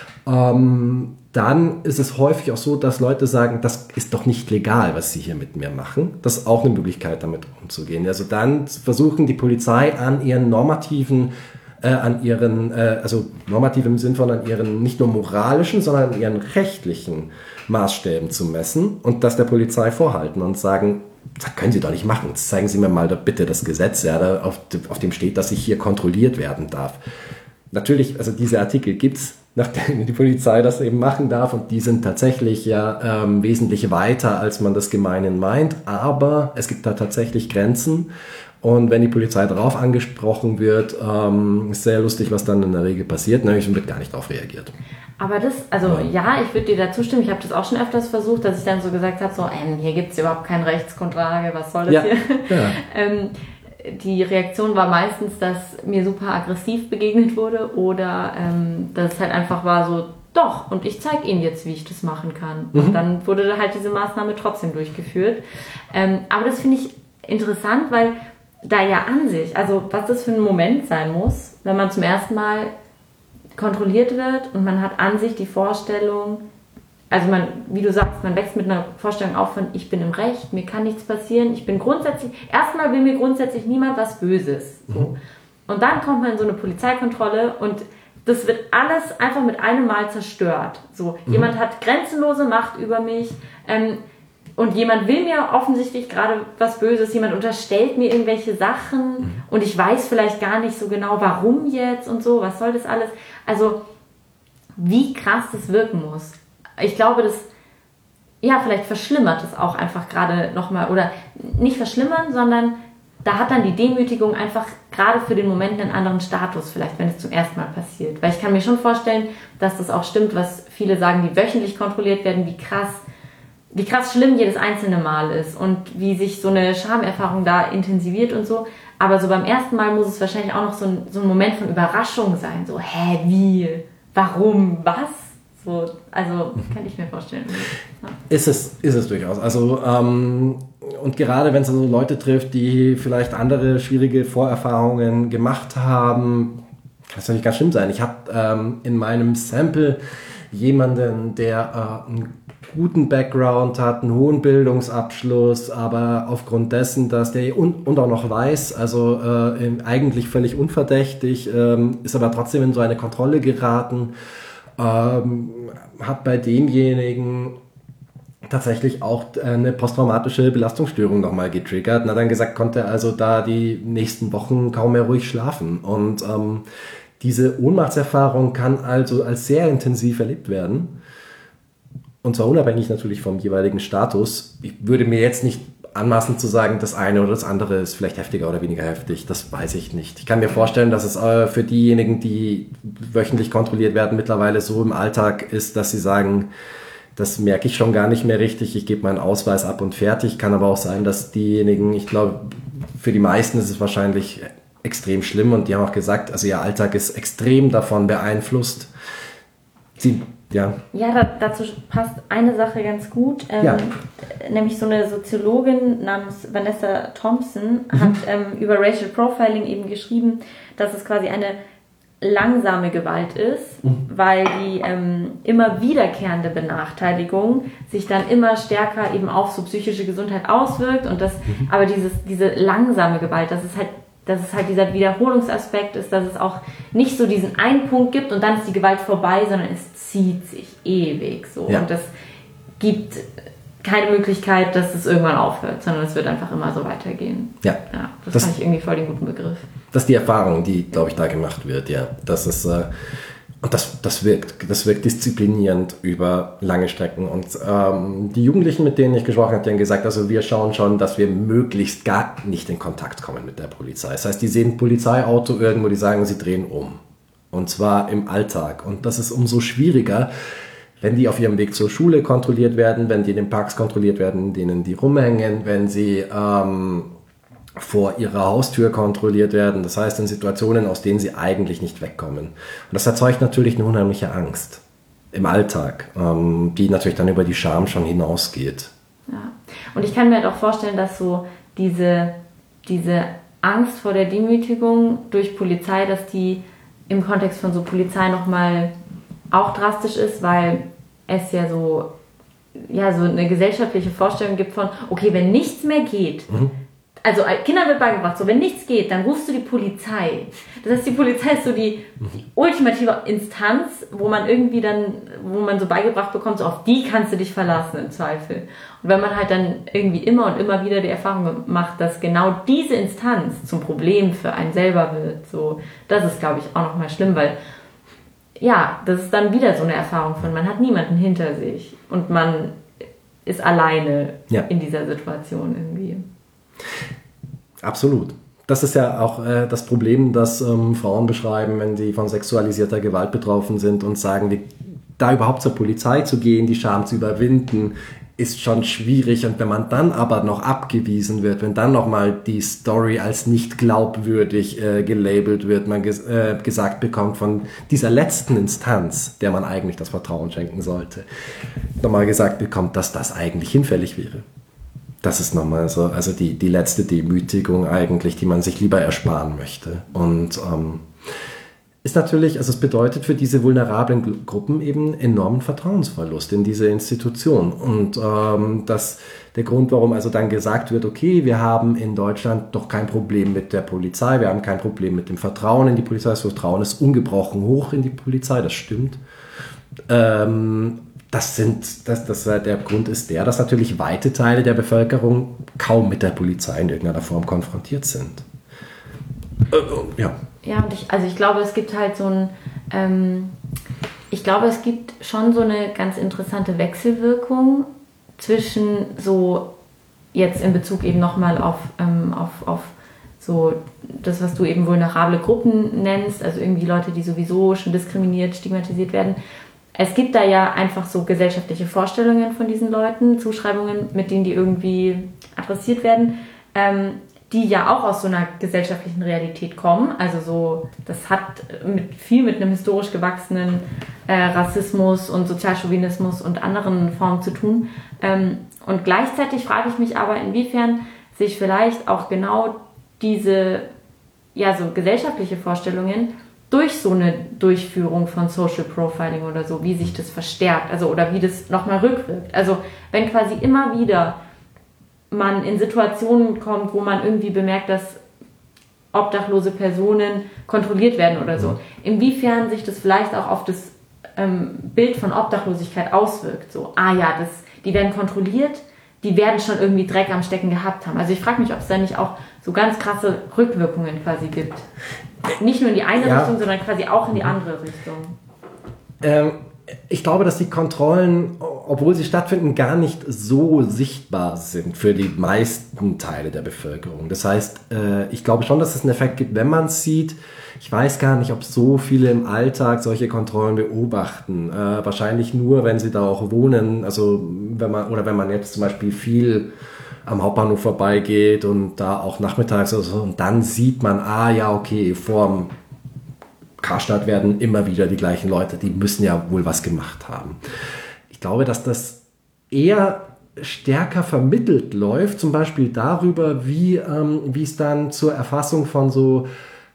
ähm, dann ist es häufig auch so, dass Leute sagen, das ist doch nicht legal, was sie hier mit mir machen. Das ist auch eine Möglichkeit, damit umzugehen. Also dann versuchen die Polizei an ihren normativen, äh, an ihren, äh, also normativ im Sinn von an ihren nicht nur moralischen, sondern an ihren rechtlichen Maßstäben zu messen und das der Polizei vorhalten und sagen, das können Sie doch nicht machen. Jetzt zeigen Sie mir mal da bitte das Gesetz, ja, da auf, auf dem steht, dass ich hier kontrolliert werden darf. Natürlich, also diese Artikel gibt's, nachdem die Polizei das eben machen darf und die sind tatsächlich ja ähm, wesentlich weiter, als man das gemeinhin meint, aber es gibt da tatsächlich Grenzen und wenn die Polizei darauf angesprochen wird, ähm, ist sehr lustig, was dann in der Regel passiert, nämlich wird gar nicht darauf reagiert. Aber das, also ja, ja ich würde dir da zustimmen, ich habe das auch schon öfters versucht, dass ich dann so gesagt habe, so ähm, hier gibt's überhaupt keine Rechtsgrundlage, was soll das ja. hier? Ja. ähm, Die Reaktion war meistens, dass mir super aggressiv begegnet wurde oder ähm, dass es halt einfach war so, doch, und ich zeige Ihnen jetzt, wie ich das machen kann. Mhm. Und dann wurde halt diese Maßnahme trotzdem durchgeführt. Ähm, aber das finde ich interessant, weil da ja an sich, also was das für ein Moment sein muss, wenn man zum ersten Mal kontrolliert wird und man hat an sich die Vorstellung, also man, wie du sagst, man wächst mit einer Vorstellung auf von, ich bin im Recht, mir kann nichts passieren, ich bin grundsätzlich, erstmal will mir grundsätzlich niemand was Böses. So. Mhm. Und dann kommt man in so eine Polizeikontrolle und das wird alles einfach mit einem Mal zerstört. So, mhm. Jemand hat grenzenlose Macht über mich ähm, und jemand will mir offensichtlich gerade was Böses, jemand unterstellt mir irgendwelche Sachen mhm. und ich weiß vielleicht gar nicht so genau, warum jetzt und so, was soll das alles? Also, wie krass das wirken muss. Ich glaube, das, ja, vielleicht verschlimmert es auch einfach gerade nochmal, oder nicht verschlimmern, sondern da hat dann die Demütigung einfach gerade für den Moment einen anderen Status, vielleicht, wenn es zum ersten Mal passiert. Weil ich kann mir schon vorstellen, dass das auch stimmt, was viele sagen, die wöchentlich kontrolliert werden, wie krass, wie krass schlimm jedes einzelne Mal ist und wie sich so eine Schamerfahrung da intensiviert und so. Aber so beim ersten Mal muss es wahrscheinlich auch noch so ein, so ein Moment von Überraschung sein. So, hä, wie, warum, was? So, also kann ich mir vorstellen. Ja. Ist es, ist es durchaus. Also ähm, und gerade wenn es also Leute trifft, die vielleicht andere schwierige Vorerfahrungen gemacht haben, kann es natürlich ganz schlimm sein. Ich habe ähm, in meinem Sample jemanden, der äh, ein guten Background hat, einen hohen Bildungsabschluss, aber aufgrund dessen, dass der und, und auch noch weiß, also äh, eigentlich völlig unverdächtig, ähm, ist aber trotzdem in so eine Kontrolle geraten, ähm, hat bei demjenigen tatsächlich auch eine posttraumatische Belastungsstörung nochmal getriggert und hat dann gesagt, konnte also da die nächsten Wochen kaum mehr ruhig schlafen. Und ähm, diese Ohnmachtserfahrung kann also als sehr intensiv erlebt werden. Und zwar unabhängig natürlich vom jeweiligen Status. Ich würde mir jetzt nicht anmaßen zu sagen, das eine oder das andere ist vielleicht heftiger oder weniger heftig. Das weiß ich nicht. Ich kann mir vorstellen, dass es äh, für diejenigen, die wöchentlich kontrolliert werden, mittlerweile so im Alltag ist, dass sie sagen, das merke ich schon gar nicht mehr richtig. Ich gebe meinen Ausweis ab und fertig. Kann aber auch sein, dass diejenigen, ich glaube, für die meisten ist es wahrscheinlich extrem schlimm und die haben auch gesagt, also ihr Alltag ist extrem davon beeinflusst. Sie, ja. Ja, da, dazu passt eine Sache ganz gut. Ähm, ja. Nämlich so eine Soziologin namens Vanessa Thompson mhm. hat ähm, über Racial Profiling eben geschrieben, dass es quasi eine langsame Gewalt ist, mhm. weil die ähm, immer wiederkehrende Benachteiligung sich dann immer stärker eben auf so psychische Gesundheit auswirkt und das, mhm. aber dieses, diese langsame Gewalt, das ist halt, dass es halt dieser Wiederholungsaspekt ist, dass es auch nicht so diesen einen Punkt gibt und dann ist die Gewalt vorbei, sondern es zieht sich ewig so ja. und das gibt keine Möglichkeit, dass es irgendwann aufhört, sondern es wird einfach immer so weitergehen. Ja. ja das, das fand ich irgendwie voll den guten Begriff. Das ist die Erfahrung, die, glaube ich, da gemacht wird, ja. Das ist, äh, und das, das wirkt, das wirkt disziplinierend über lange Strecken. Und ähm, die Jugendlichen, mit denen ich gesprochen habe, die haben gesagt, also wir schauen schon, dass wir möglichst gar nicht in Kontakt kommen mit der Polizei. Das heißt, die sehen ein Polizeiauto irgendwo, die sagen, sie drehen um. Und zwar im Alltag. Und das ist umso schwieriger, wenn die auf ihrem Weg zur Schule kontrolliert werden, wenn die in den Parks kontrolliert werden, in denen die rumhängen, wenn sie ähm, vor ihrer Haustür kontrolliert werden. Das heißt, in Situationen, aus denen sie eigentlich nicht wegkommen. Und das erzeugt natürlich eine unheimliche Angst im Alltag, ähm, die natürlich dann über die Scham schon hinausgeht. Ja. Und ich kann mir halt auch vorstellen, dass so diese, diese Angst vor der Demütigung durch Polizei, dass die im Kontext von so Polizei nochmal auch drastisch ist, weil es ja so, ja, so eine gesellschaftliche Vorstellung gibt von, okay, wenn nichts mehr geht, mhm. also Kindern wird beigebracht, so wenn nichts geht, dann rufst du die Polizei. Das heißt, die Polizei ist so die, die ultimative Instanz, wo man irgendwie dann, wo man so beigebracht bekommt, so auf die kannst du dich verlassen im Zweifel. Und wenn man halt dann irgendwie immer und immer wieder die Erfahrung macht, dass genau diese Instanz zum Problem für einen selber wird, so, das ist, glaube ich, auch nochmal schlimm, weil ja, das ist dann wieder so eine Erfahrung von, man hat niemanden hinter sich und man ist alleine ja. in dieser Situation irgendwie. Absolut. Das ist ja auch äh, das Problem, das ähm, Frauen beschreiben, wenn sie von sexualisierter Gewalt betroffen sind und sagen, die, da überhaupt zur Polizei zu gehen, die Scham zu überwinden, ist schon schwierig. Und wenn man dann aber noch abgewiesen wird, wenn dann nochmal die Story als nicht glaubwürdig äh, gelabelt wird, man ges- äh, gesagt bekommt von dieser letzten Instanz, der man eigentlich das Vertrauen schenken sollte, nochmal gesagt bekommt, dass das eigentlich hinfällig wäre. Das ist nochmal so, also die, die letzte Demütigung eigentlich, die man sich lieber ersparen möchte. Und ähm, ist natürlich, also es bedeutet für diese vulnerablen Gruppen eben enormen Vertrauensverlust in diese Institution. Und ähm, das der Grund, warum also dann gesagt wird, okay, wir haben in Deutschland doch kein Problem mit der Polizei, wir haben kein Problem mit dem Vertrauen in die Polizei, das Vertrauen ist ungebrochen hoch in die Polizei, das stimmt. Ähm, Das sind, das, das, der Grund ist der, dass natürlich weite Teile der Bevölkerung kaum mit der Polizei in irgendeiner Form konfrontiert sind. Äh, ja. Ja, und ich, also ich glaube, es gibt halt so ein, ähm, ich glaube, es gibt schon so eine ganz interessante Wechselwirkung zwischen so, jetzt in Bezug eben nochmal auf, ähm, auf, auf so das, was du eben vulnerable Gruppen nennst, also irgendwie Leute, die sowieso schon diskriminiert, stigmatisiert werden. Es gibt da ja einfach so gesellschaftliche Vorstellungen von diesen Leuten, Zuschreibungen, mit denen die irgendwie adressiert werden, ähm, die ja auch aus so einer gesellschaftlichen Realität kommen. Also so, das hat mit, viel mit einem historisch gewachsenen äh, Rassismus und Sozialchauvinismus und anderen Formen zu tun. Ähm, und gleichzeitig frage ich mich aber, inwiefern sich vielleicht auch genau diese ja, so gesellschaftliche Vorstellungen durch so eine Durchführung von Social Profiling oder so, wie sich das verstärkt, also oder wie das nochmal rückwirkt. Also wenn quasi immer wieder man in Situationen kommt, wo man irgendwie bemerkt, dass obdachlose Personen kontrolliert werden oder so, inwiefern sich das vielleicht auch auf das ähm, Bild von Obdachlosigkeit auswirkt. So, ah ja, das, die werden kontrolliert, die werden schon irgendwie Dreck am Stecken gehabt haben. Also ich frage mich, ob es da nicht auch so ganz krasse Rückwirkungen quasi gibt. Nicht nur in die eine ja. Richtung, sondern quasi auch in die andere Richtung. Ähm, ich glaube, dass die Kontrollen, obwohl sie stattfinden, gar nicht so sichtbar sind für die meisten Teile der Bevölkerung. Das heißt, äh, ich glaube schon, dass es einen Effekt gibt, wenn man es sieht. Ich weiß gar nicht, ob so viele im Alltag solche Kontrollen beobachten. Äh, wahrscheinlich nur, wenn sie da auch wohnen. Also wenn man oder wenn man jetzt zum Beispiel viel am Hauptbahnhof vorbeigeht und da auch nachmittags oder so, und dann sieht man, ah ja, okay, vorm Karstadt werden immer wieder die gleichen Leute, die müssen ja wohl was gemacht haben. Ich glaube, dass das eher stärker vermittelt läuft, zum Beispiel darüber, wie, ähm, wie es dann zur Erfassung von so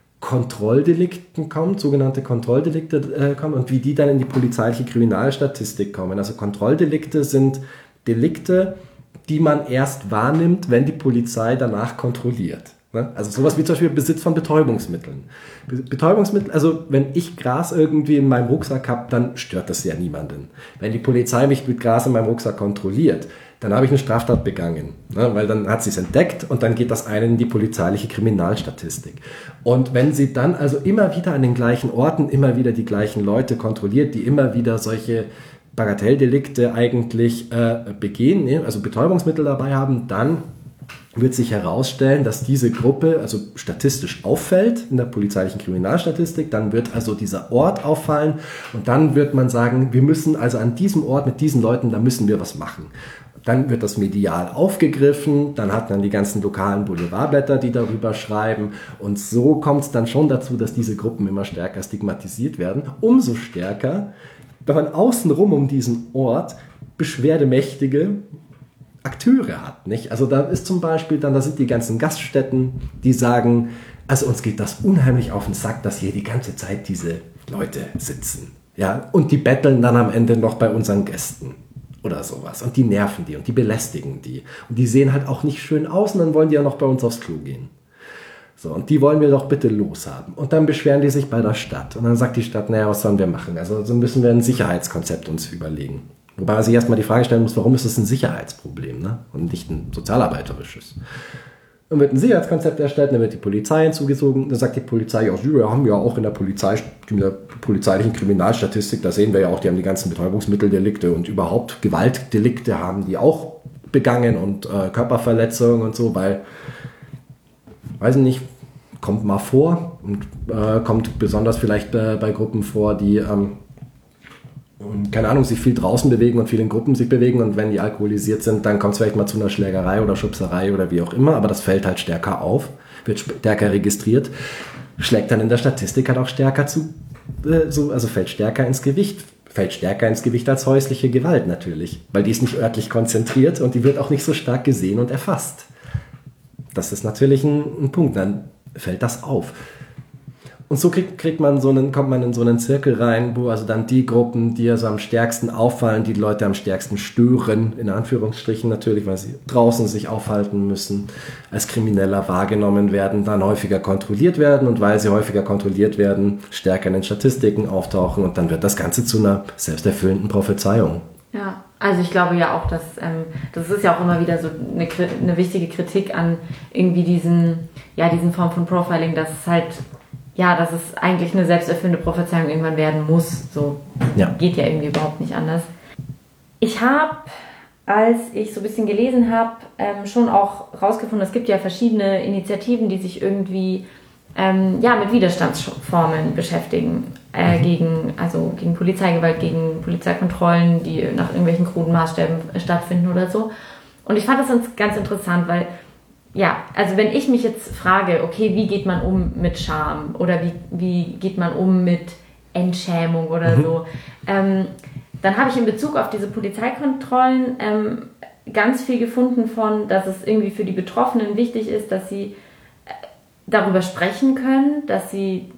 Kontrolldelikten kommt, sogenannte Kontrolldelikte äh, kommen und wie die dann in die polizeiliche Kriminalstatistik kommen. Also Kontrolldelikte sind Delikte, die man erst wahrnimmt, wenn die Polizei danach kontrolliert. Also sowas wie zum Beispiel Besitz von Betäubungsmitteln. Betäubungsmittel, also wenn ich Gras irgendwie in meinem Rucksack habe, dann stört das ja niemanden. Wenn die Polizei mich mit Gras in meinem Rucksack kontrolliert, dann habe ich eine Straftat begangen, ne? Weil dann hat sie es entdeckt und dann geht das eine in die polizeiliche Kriminalstatistik. Und wenn sie dann also immer wieder an den gleichen Orten, immer wieder die gleichen Leute kontrolliert, die immer wieder solche Bagatelldelikte eigentlich äh, begehen, ne? Also Betäubungsmittel dabei haben, dann wird sich herausstellen, dass diese Gruppe also statistisch auffällt in der polizeilichen Kriminalstatistik, dann wird also dieser Ort auffallen und dann wird man sagen, wir müssen also an diesem Ort mit diesen Leuten, da müssen wir was machen. Dann wird das medial aufgegriffen, dann hat man die ganzen lokalen Boulevardblätter, die darüber schreiben und so kommt es dann schon dazu, dass diese Gruppen immer stärker stigmatisiert werden. Umso stärker, wenn man außenrum um diesen Ort beschwerdemächtige Akteure hat, nicht? Also da ist zum Beispiel dann, da sind die ganzen Gaststätten, die sagen, also uns geht das unheimlich auf den Sack, dass hier die ganze Zeit diese Leute sitzen, ja, und die betteln dann am Ende noch bei unseren Gästen oder sowas und die nerven die und die belästigen die und die sehen halt auch nicht schön aus und dann wollen die ja noch bei uns aufs Klo gehen. So, und die wollen wir doch bitte loshaben. Und dann beschweren die sich bei der Stadt und dann sagt die Stadt, naja, was sollen wir machen? Also so müssen wir ein Sicherheitskonzept uns überlegen. Wobei man sich erstmal die Frage stellen muss, warum ist das ein Sicherheitsproblem, ne? Und nicht ein sozialarbeiterisches. Dann wird ein Sicherheitskonzept erstellt, dann wird die Polizei hinzugezogen, dann sagt die Polizei, ja, wir haben ja auch in der, Polizei, in der polizeilichen Kriminalstatistik, da sehen wir ja auch, die haben die ganzen Betäubungsmitteldelikte und überhaupt Gewaltdelikte haben die auch begangen und äh, Körperverletzungen und so, weil, weiß ich nicht, kommt mal vor und äh, kommt besonders vielleicht äh, bei Gruppen vor, die ähm, und, keine Ahnung, sich viel draußen bewegen und viel in Gruppen sich bewegen und wenn die alkoholisiert sind, dann kommt es vielleicht mal zu einer Schlägerei oder Schubserei oder wie auch immer, aber das fällt halt stärker auf, wird stärker registriert, schlägt dann in der Statistik halt auch stärker zu, äh, so, also fällt stärker ins Gewicht, fällt stärker ins Gewicht als häusliche Gewalt natürlich, weil die ist nicht örtlich konzentriert und die wird auch nicht so stark gesehen und erfasst. Das ist natürlich ein, ein Punkt, dann fällt das auf. Und so kriegt, kriegt man so einen, kommt man in so einen Zirkel rein, wo also dann die Gruppen, die also am stärksten auffallen, die Leute am stärksten stören, in Anführungsstrichen natürlich, weil sie draußen sich aufhalten müssen, als krimineller wahrgenommen werden, dann häufiger kontrolliert werden und weil sie häufiger kontrolliert werden, stärker in den Statistiken auftauchen und dann wird das Ganze zu einer selbsterfüllenden Prophezeiung. Ja, also ich glaube ja auch, dass ähm, das ist ja auch immer wieder so eine, eine wichtige Kritik an irgendwie diesen, ja, diesen Form von Profiling, dass es halt ja, dass es eigentlich eine selbsterfüllende Prophezeiung irgendwann werden muss. So ja. Geht ja irgendwie überhaupt nicht anders. Ich habe, als ich so ein bisschen gelesen habe, ähm, schon auch rausgefunden, es gibt ja verschiedene Initiativen, die sich irgendwie ähm, ja, mit Widerstandsformen beschäftigen. Äh, mhm. gegen, also gegen Polizeigewalt, gegen Polizeikontrollen, die nach irgendwelchen kruden Maßstäben stattfinden oder so. Und ich fand das ganz interessant, weil ja, also wenn ich mich jetzt frage, okay, wie geht man um mit Scham oder wie, wie geht man um mit Entschämung oder mhm. so, ähm, dann habe ich in Bezug auf diese Polizeikontrollen ähm, ganz viel gefunden von, dass es irgendwie für die Betroffenen wichtig ist, dass sie äh, darüber sprechen können, dass sie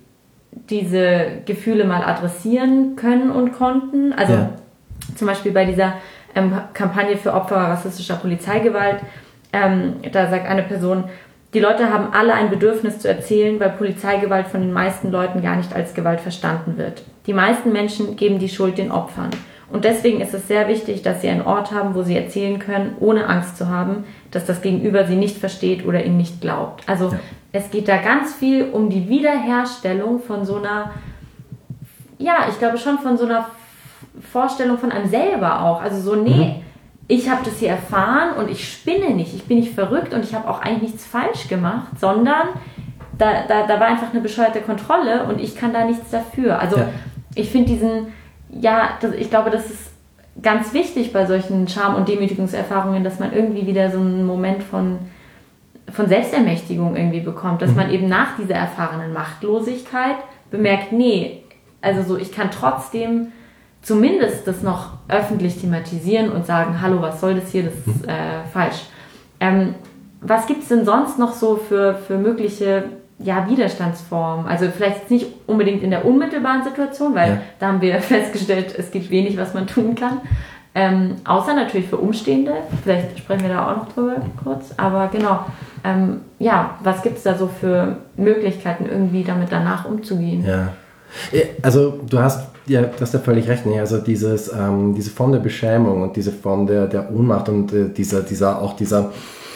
diese Gefühle mal adressieren können und konnten. Also ja. zum Beispiel bei dieser ähm, Kampagne für Opfer rassistischer Polizeigewalt, ähm, da sagt eine Person, die Leute haben alle ein Bedürfnis zu erzählen, weil Polizeigewalt von den meisten Leuten gar nicht als Gewalt verstanden wird. Die meisten Menschen geben die Schuld den Opfern. Und deswegen ist es sehr wichtig, dass sie einen Ort haben, wo sie erzählen können, ohne Angst zu haben, dass das Gegenüber sie nicht versteht oder ihnen nicht glaubt. Also ja. es geht da ganz viel um die Wiederherstellung von so einer, ja, ich glaube schon von so einer Vorstellung von einem selber auch. Also so, nee, mhm. ich habe das hier erfahren und ich spinne nicht, ich bin nicht verrückt und ich habe auch eigentlich nichts falsch gemacht, sondern da, da, da war einfach eine bescheuerte Kontrolle und ich kann da nichts dafür. Also ja. ich finde diesen, ja, das, ich glaube, das ist ganz wichtig bei solchen Scham- und Demütigungserfahrungen, dass man irgendwie wieder so einen Moment von, von Selbstermächtigung irgendwie bekommt, dass mhm. man eben nach dieser erfahrenen Machtlosigkeit bemerkt, nee, also so, ich kann trotzdem zumindest das noch öffentlich thematisieren und sagen, hallo, was soll das hier, das ist äh, falsch. Ähm, was gibt es denn sonst noch so für, für mögliche ja, Widerstandsformen? Also vielleicht nicht unbedingt in der unmittelbaren Situation, weil ja. da haben wir festgestellt, es gibt wenig, was man tun kann. Ähm, außer natürlich für Umstehende. Vielleicht sprechen wir da auch noch drüber kurz. Aber genau, ähm, ja, was gibt es da so für Möglichkeiten, irgendwie damit danach umzugehen? Ja. Also du hast ja, du hast ja völlig recht. Nee. Also dieses, ähm, diese Form der Beschämung und diese Form der, der Ohnmacht und äh, dieser, dieser, auch dieser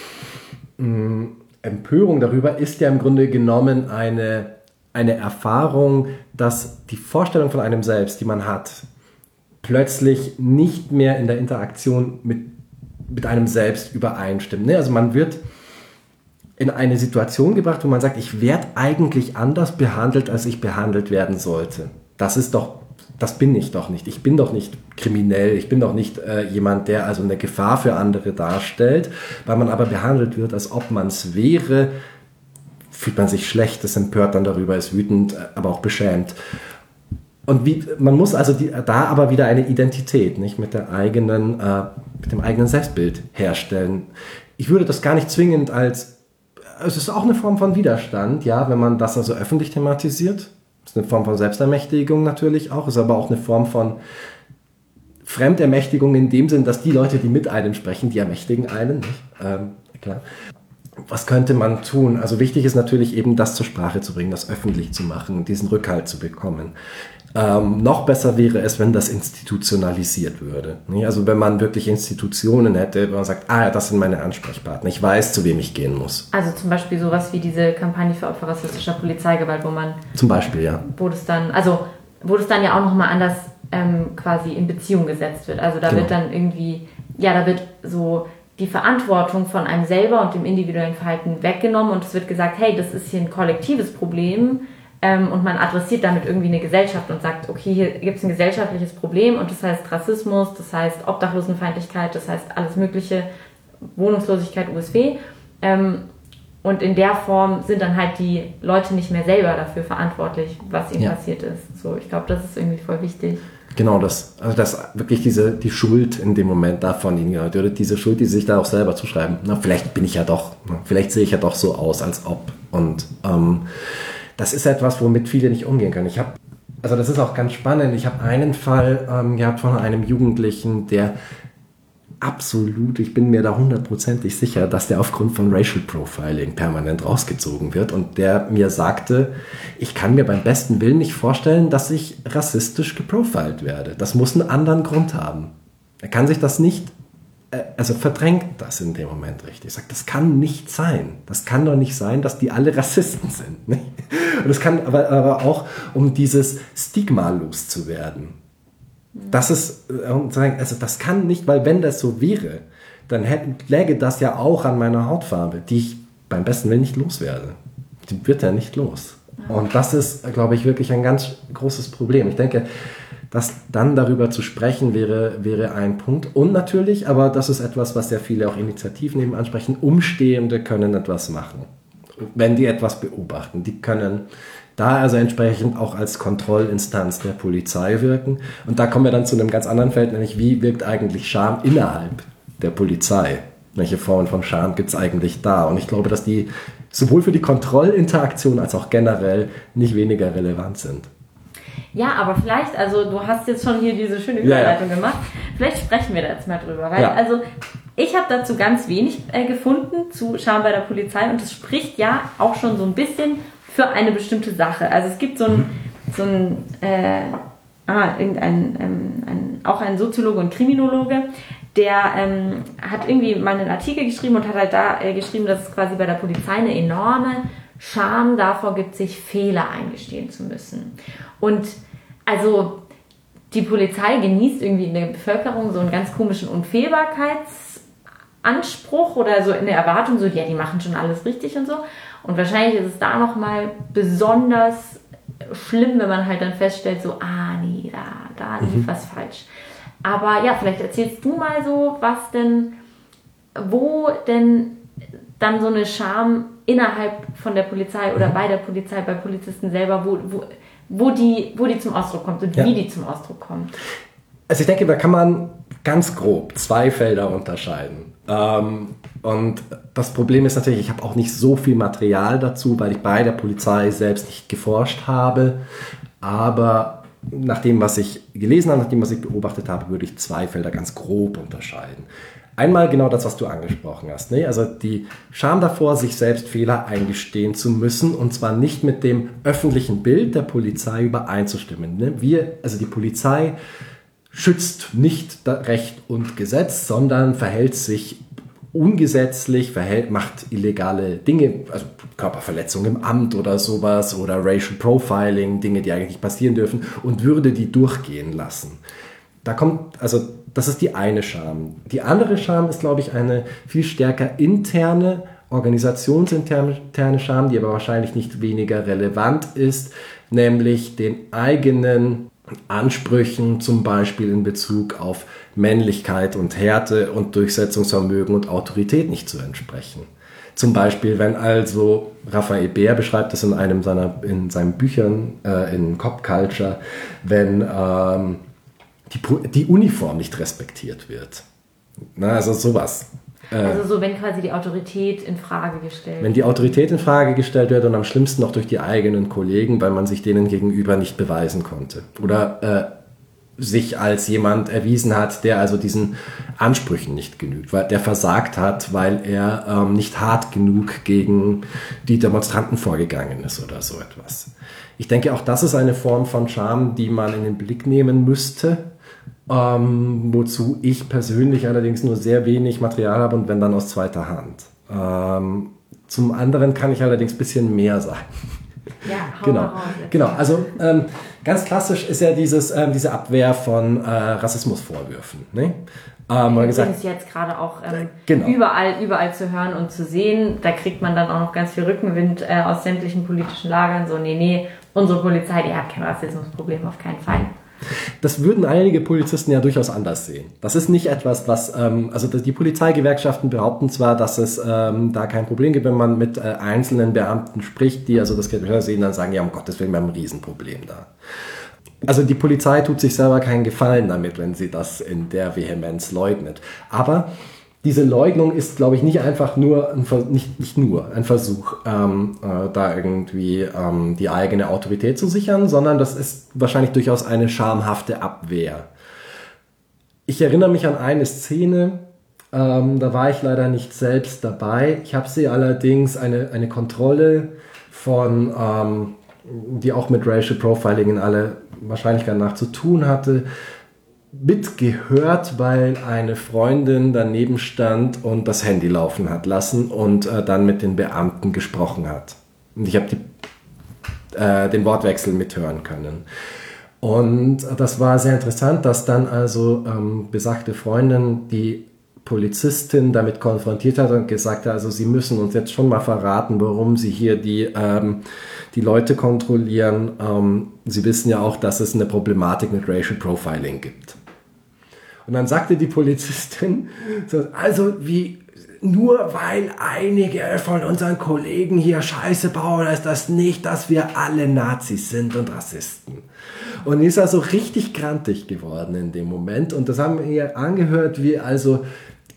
mh, Empörung darüber ist ja im Grunde genommen eine, eine Erfahrung, dass die Vorstellung von einem selbst, die man hat, plötzlich nicht mehr in der Interaktion mit, mit einem selbst übereinstimmt. Ne? Also man wird in eine Situation gebracht, wo man sagt, ich werde eigentlich anders behandelt, als ich behandelt werden sollte. Das ist doch, das bin ich doch nicht. Ich bin doch nicht kriminell, ich bin doch nicht äh, jemand, der also eine Gefahr für andere darstellt, weil man aber behandelt wird, als ob man es wäre, fühlt man sich schlecht, ist empört dann darüber, ist wütend, aber auch beschämt. Und wie, man muss also die, da aber wieder eine Identität, nicht mit der eigenen, äh, mit dem eigenen Selbstbild herstellen. Ich würde das gar nicht zwingend als, es ist auch eine Form von Widerstand, ja, wenn man das also öffentlich thematisiert. Das ist eine Form von Selbstermächtigung natürlich auch, ist aber auch eine Form von Fremdermächtigung in dem Sinn, dass die Leute, die mit einem sprechen, die ermächtigen einen, nicht? Ähm, klar. Was könnte man tun? Also wichtig ist natürlich eben, das zur Sprache zu bringen, das öffentlich zu machen, diesen Rückhalt zu bekommen. Ähm, noch besser wäre es, wenn das institutionalisiert würde. Also wenn man wirklich Institutionen hätte, wo man sagt, ah ja, das sind meine Ansprechpartner, ich weiß, zu wem ich gehen muss. Also zum Beispiel sowas wie diese Kampagne für Opfer rassistischer Polizeigewalt, wo man... Zum Beispiel, ja. Wo das dann, also wo das dann ja auch nochmal anders ähm, quasi in Beziehung gesetzt wird. Also da genau. wird dann irgendwie, ja, da wird so die Verantwortung von einem selber und dem individuellen Verhalten weggenommen und es wird gesagt, hey, das ist hier ein kollektives Problem, und man adressiert damit irgendwie eine Gesellschaft und sagt, okay, hier gibt es ein gesellschaftliches Problem und das heißt Rassismus, das heißt Obdachlosenfeindlichkeit, das heißt alles mögliche, Wohnungslosigkeit, U S W. Und in der Form sind dann halt die Leute nicht mehr selber dafür verantwortlich, was ihnen ja. passiert ist. So, ich glaube, das ist irgendwie voll wichtig. Genau das, also dass wirklich diese, die Schuld in dem Moment davon ihnen gehört, oder diese Schuld, die sie sich da auch selber zuschreiben. Na, vielleicht bin ich ja doch, vielleicht sehe ich ja doch so aus, als ob. Und ähm, das ist etwas, womit viele nicht umgehen können. Ich habe, also das ist auch ganz spannend. Ich habe einen Fall ähm, gehabt von einem Jugendlichen, der absolut, ich bin mir da hundertprozentig sicher, dass der aufgrund von Racial Profiling permanent rausgezogen wird und der mir sagte, ich kann mir beim besten Willen nicht vorstellen, dass ich rassistisch geprofilt werde. Das muss einen anderen Grund haben. Er kann sich das nicht, also verdrängt das in dem Moment richtig. Sagt, das kann nicht sein. Das kann doch nicht sein, dass die alle Rassisten sind. Nicht? Und es kann aber, aber auch, um dieses Stigma loszuwerden. Das ist, also das kann nicht, weil wenn das so wäre, dann hätte, läge das ja auch an meiner Hautfarbe, die ich beim besten Willen nicht loswerde. Die wird ja nicht los. Und das ist, glaube ich, wirklich ein ganz großes Problem. Ich denke, dass dann darüber zu sprechen wäre, wäre ein Punkt. Und natürlich, aber das ist etwas, was ja viele auch Initiativen eben ansprechen, Umstehende können etwas machen, wenn die etwas beobachten. Die können da also entsprechend auch als Kontrollinstanz der Polizei wirken. Und da kommen wir dann zu einem ganz anderen Feld, nämlich wie wirkt eigentlich Scham innerhalb der Polizei? welche Formen von Scham gibt es eigentlich da? Und ich glaube, dass die sowohl für die Kontrollinteraktion als auch generell nicht weniger relevant sind. Ja, aber vielleicht, also du hast jetzt schon hier diese schöne Überleitung ja, ja. gemacht, vielleicht sprechen wir da jetzt mal drüber, weil ja. also ich habe dazu ganz wenig äh, gefunden zu Scham bei der Polizei und es spricht ja auch schon so ein bisschen für eine bestimmte Sache. Also es gibt so ein, so ein äh, ah, irgendein, ähm, ein, auch ein Soziologe und Kriminologe, der ähm, hat irgendwie mal einen Artikel geschrieben und hat halt da äh, geschrieben, dass es quasi bei der Polizei eine enorme Scham davor gibt, sich Fehler eingestehen zu müssen. Und also die Polizei genießt irgendwie in der Bevölkerung so einen ganz komischen Unfehlbarkeitsanspruch oder so in der Erwartung, so ja, die machen schon alles richtig und so. Und wahrscheinlich ist es da nochmal besonders schlimm, wenn man halt dann feststellt, so, ah nee, da, da lief mhm. was falsch. Aber ja, vielleicht erzählst du mal so, was denn, wo denn dann so eine Scham innerhalb von der Polizei oder mhm. bei der Polizei, bei Polizisten selber, wo, wo, wo, die, wo die zum Ausdruck kommt und ja. wie die zum Ausdruck kommt. Also ich denke, da kann man ganz grob zwei Felder unterscheiden. Ähm, und das Problem ist natürlich, ich habe auch nicht so viel Material dazu, weil ich bei der Polizei selbst nicht geforscht habe. Aber nach dem, was ich gelesen habe, nach dem, was ich beobachtet habe, würde ich zwei Felder ganz grob unterscheiden. Einmal genau das, was du angesprochen hast. Ne? Also die Scham davor, sich selbst Fehler eingestehen zu müssen, und zwar nicht mit dem öffentlichen Bild der Polizei übereinzustimmen. Ne? Wir, also die Polizei schützt nicht Recht und Gesetz, sondern verhält sich ungesetzlich, verhält, macht illegale Dinge, also Körperverletzung im Amt oder sowas oder Racial Profiling, Dinge, die eigentlich nicht passieren dürfen, und würde die durchgehen lassen. Da kommt, also das ist die eine Scham. Die andere Scham ist, glaube ich, eine viel stärker interne, organisationsinterne Scham, die aber wahrscheinlich nicht weniger relevant ist, nämlich den eigenen Ansprüchen, zum Beispiel in Bezug auf Männlichkeit und Härte und Durchsetzungsvermögen und Autorität nicht zu entsprechen. Zum Beispiel, wenn also Raphael Beer beschreibt das in einem seiner in seinen Büchern äh, in Cop Culture, wenn ähm, die, die Uniform nicht respektiert wird. Na, also sowas. Also so, wenn quasi die Autorität in Frage gestellt wird. Wenn die Autorität in Frage gestellt wird und am schlimmsten noch durch die eigenen Kollegen, weil man sich denen gegenüber nicht beweisen konnte. Oder äh, sich als jemand erwiesen hat, der also diesen Ansprüchen nicht genügt, weil der versagt hat, weil er ähm, nicht hart genug gegen die Demonstranten vorgegangen ist oder so etwas. Ich denke, auch das ist eine Form von Scham, die man in den Blick nehmen müsste. Ähm, wozu ich persönlich allerdings nur sehr wenig Material habe und wenn dann aus zweiter Hand. Ähm, zum anderen kann ich allerdings ein bisschen mehr sagen. Ja, hau genau. mal raus. Genau, also ähm, ganz klassisch ist ja dieses, ähm, diese Abwehr von äh, Rassismusvorwürfen. Ne? Ähm, das gesagt, ist jetzt gerade auch ähm, genau. überall, überall zu hören und zu sehen. Da kriegt man dann auch noch ganz viel Rückenwind äh, aus sämtlichen politischen Lagern. So, nee, nee, unsere Polizei, die hat kein Rassismusproblem, auf keinen Fall. Das würden einige Polizisten ja durchaus anders sehen. Das ist nicht etwas, was, ähm, also die Polizeigewerkschaften behaupten zwar, dass es ähm, da kein Problem gibt, wenn man mit äh, einzelnen Beamten spricht, die also das Gehör sehen, dann sagen, ja, um Gottes Willen, wir haben ein Riesenproblem da. Also die Polizei tut sich selber keinen Gefallen damit, wenn sie das in der Vehemenz leugnet. Aber diese Leugnung ist, glaube ich, nicht einfach nur, ein, nicht, nicht nur ein Versuch, ähm, äh, da irgendwie ähm, die eigene Autorität zu sichern, sondern das ist wahrscheinlich durchaus eine schamhafte Abwehr. Ich erinnere mich an eine Szene, ähm, da war ich leider nicht selbst dabei. Ich habe sie allerdings, eine, eine Kontrolle von, ähm, die auch mit Racial Profiling in aller Wahrscheinlichkeit nach zu tun hatte, mitgehört, weil eine Freundin daneben stand und das Handy laufen hat lassen und äh, dann mit den Beamten gesprochen hat. Und ich habe äh, den Wortwechsel mithören können. Und das war sehr interessant, dass dann also ähm, besagte Freundin die Polizistin damit konfrontiert hat und gesagt hat, also sie müssen uns jetzt schon mal verraten, warum sie hier die, ähm, die Leute kontrollieren. Ähm, sie wissen ja auch, dass es eine Problematik mit Racial Profiling gibt. Und dann sagte die Polizistin, also wie nur weil einige von unseren Kollegen hier Scheiße bauen, heißt das nicht, dass wir alle Nazis sind und Rassisten. Und die ist also richtig grantig geworden in dem Moment. Und das haben wir ihr angehört, wie also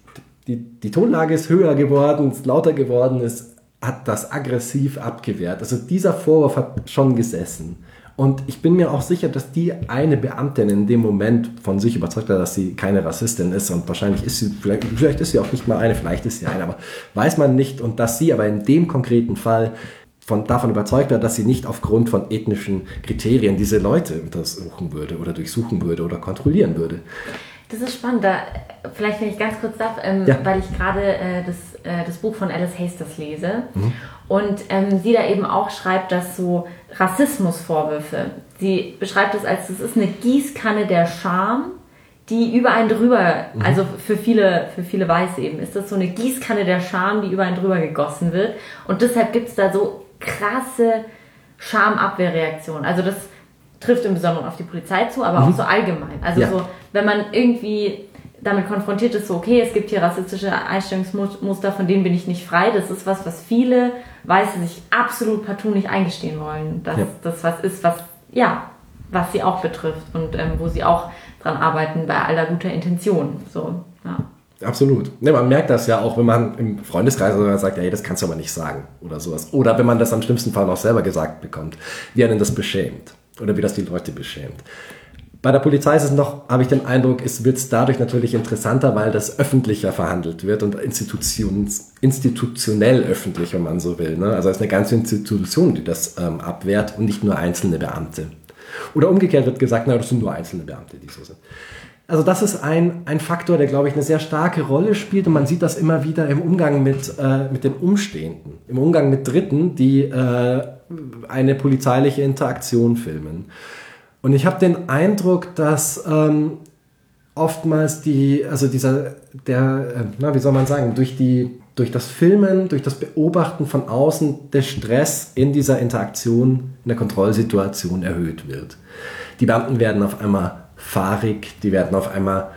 die, die Tonlage ist höher geworden, ist lauter geworden, ist, hat das aggressiv abgewehrt. Also dieser Vorwurf hat schon gesessen. Und ich bin mir auch sicher, dass die eine Beamtin in dem Moment von sich überzeugt hat, dass sie keine Rassistin ist. Und wahrscheinlich ist sie, vielleicht, vielleicht ist sie auch nicht mal eine, vielleicht ist sie eine, aber weiß man nicht. Und dass sie aber in dem konkreten Fall von, davon überzeugt war, dass sie nicht aufgrund von ethnischen Kriterien diese Leute untersuchen würde oder durchsuchen würde oder kontrollieren würde. Das ist spannend. Da, vielleicht, wenn ich ganz kurz darf, ähm, ja. weil ich gerade äh, das, äh, das Buch von Alice Hasters lese mhm. und ähm, sie da eben auch schreibt, dass so Rassismusvorwürfe, sie beschreibt es als, das ist eine Gießkanne der Scham, die über einen drüber, mhm. also für viele, für viele Weiße eben, ist das so eine Gießkanne der Scham, die über einen drüber gegossen wird. Und deshalb gibt es da so krasse Schamabwehrreaktionen. Also das trifft im Besonderen auf die Polizei zu, aber mhm. auch so allgemein. Also ja. so, wenn man irgendwie damit konfrontiert ist, so okay, es gibt hier rassistische Einstellungsmuster, von denen bin ich nicht frei. Das ist was, was viele Weiße sich absolut partout nicht eingestehen wollen. Dass ja. das was ist, was, ja, was sie auch betrifft und ähm, wo sie auch dran arbeiten bei aller guter Intention. So, ja. Absolut. Ja, man merkt das ja auch, wenn man im Freundeskreis oder sagt, hey, das kannst du aber nicht sagen oder sowas. Oder wenn man das am schlimmsten Fall auch selber gesagt bekommt, wie einen das beschämt oder wie das die Leute beschämt. Bei der Polizei ist es noch, habe ich den Eindruck, es wird dadurch natürlich interessanter, weil das öffentlicher verhandelt wird und institutions, institutionell öffentlich, wenn man so will. Ne? Also es ist eine ganze Institution, die das ähm, abwehrt und nicht nur einzelne Beamte. Oder umgekehrt wird gesagt, na, das sind nur einzelne Beamte, die so sind. Also das ist ein, ein Faktor, der, glaube ich, eine sehr starke Rolle spielt und man sieht das immer wieder im Umgang mit, äh, mit den Umstehenden, im Umgang mit Dritten, die äh, eine polizeiliche Interaktion filmen. Und ich habe den Eindruck, dass ähm, oftmals die, also dieser, der, äh, na, wie soll man sagen, durch die, durch das Filmen, durch das Beobachten von außen der Stress in dieser Interaktion, in der Kontrollsituation erhöht wird. Die Beamten werden auf einmal fahrig, die werden auf einmal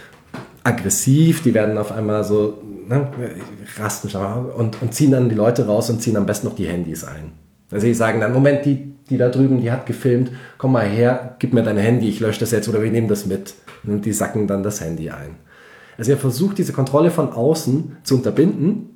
aggressiv, die werden auf einmal so, ne, rasten und, und ziehen dann die Leute raus und ziehen am besten noch die Handys ein. Also sie sagen dann, Moment, die, die da drüben, die hat gefilmt, komm mal her, gib mir dein Handy, ich lösche das jetzt oder wir nehmen das mit. Und die sacken dann das Handy ein. Also er versucht, diese Kontrolle von außen zu unterbinden.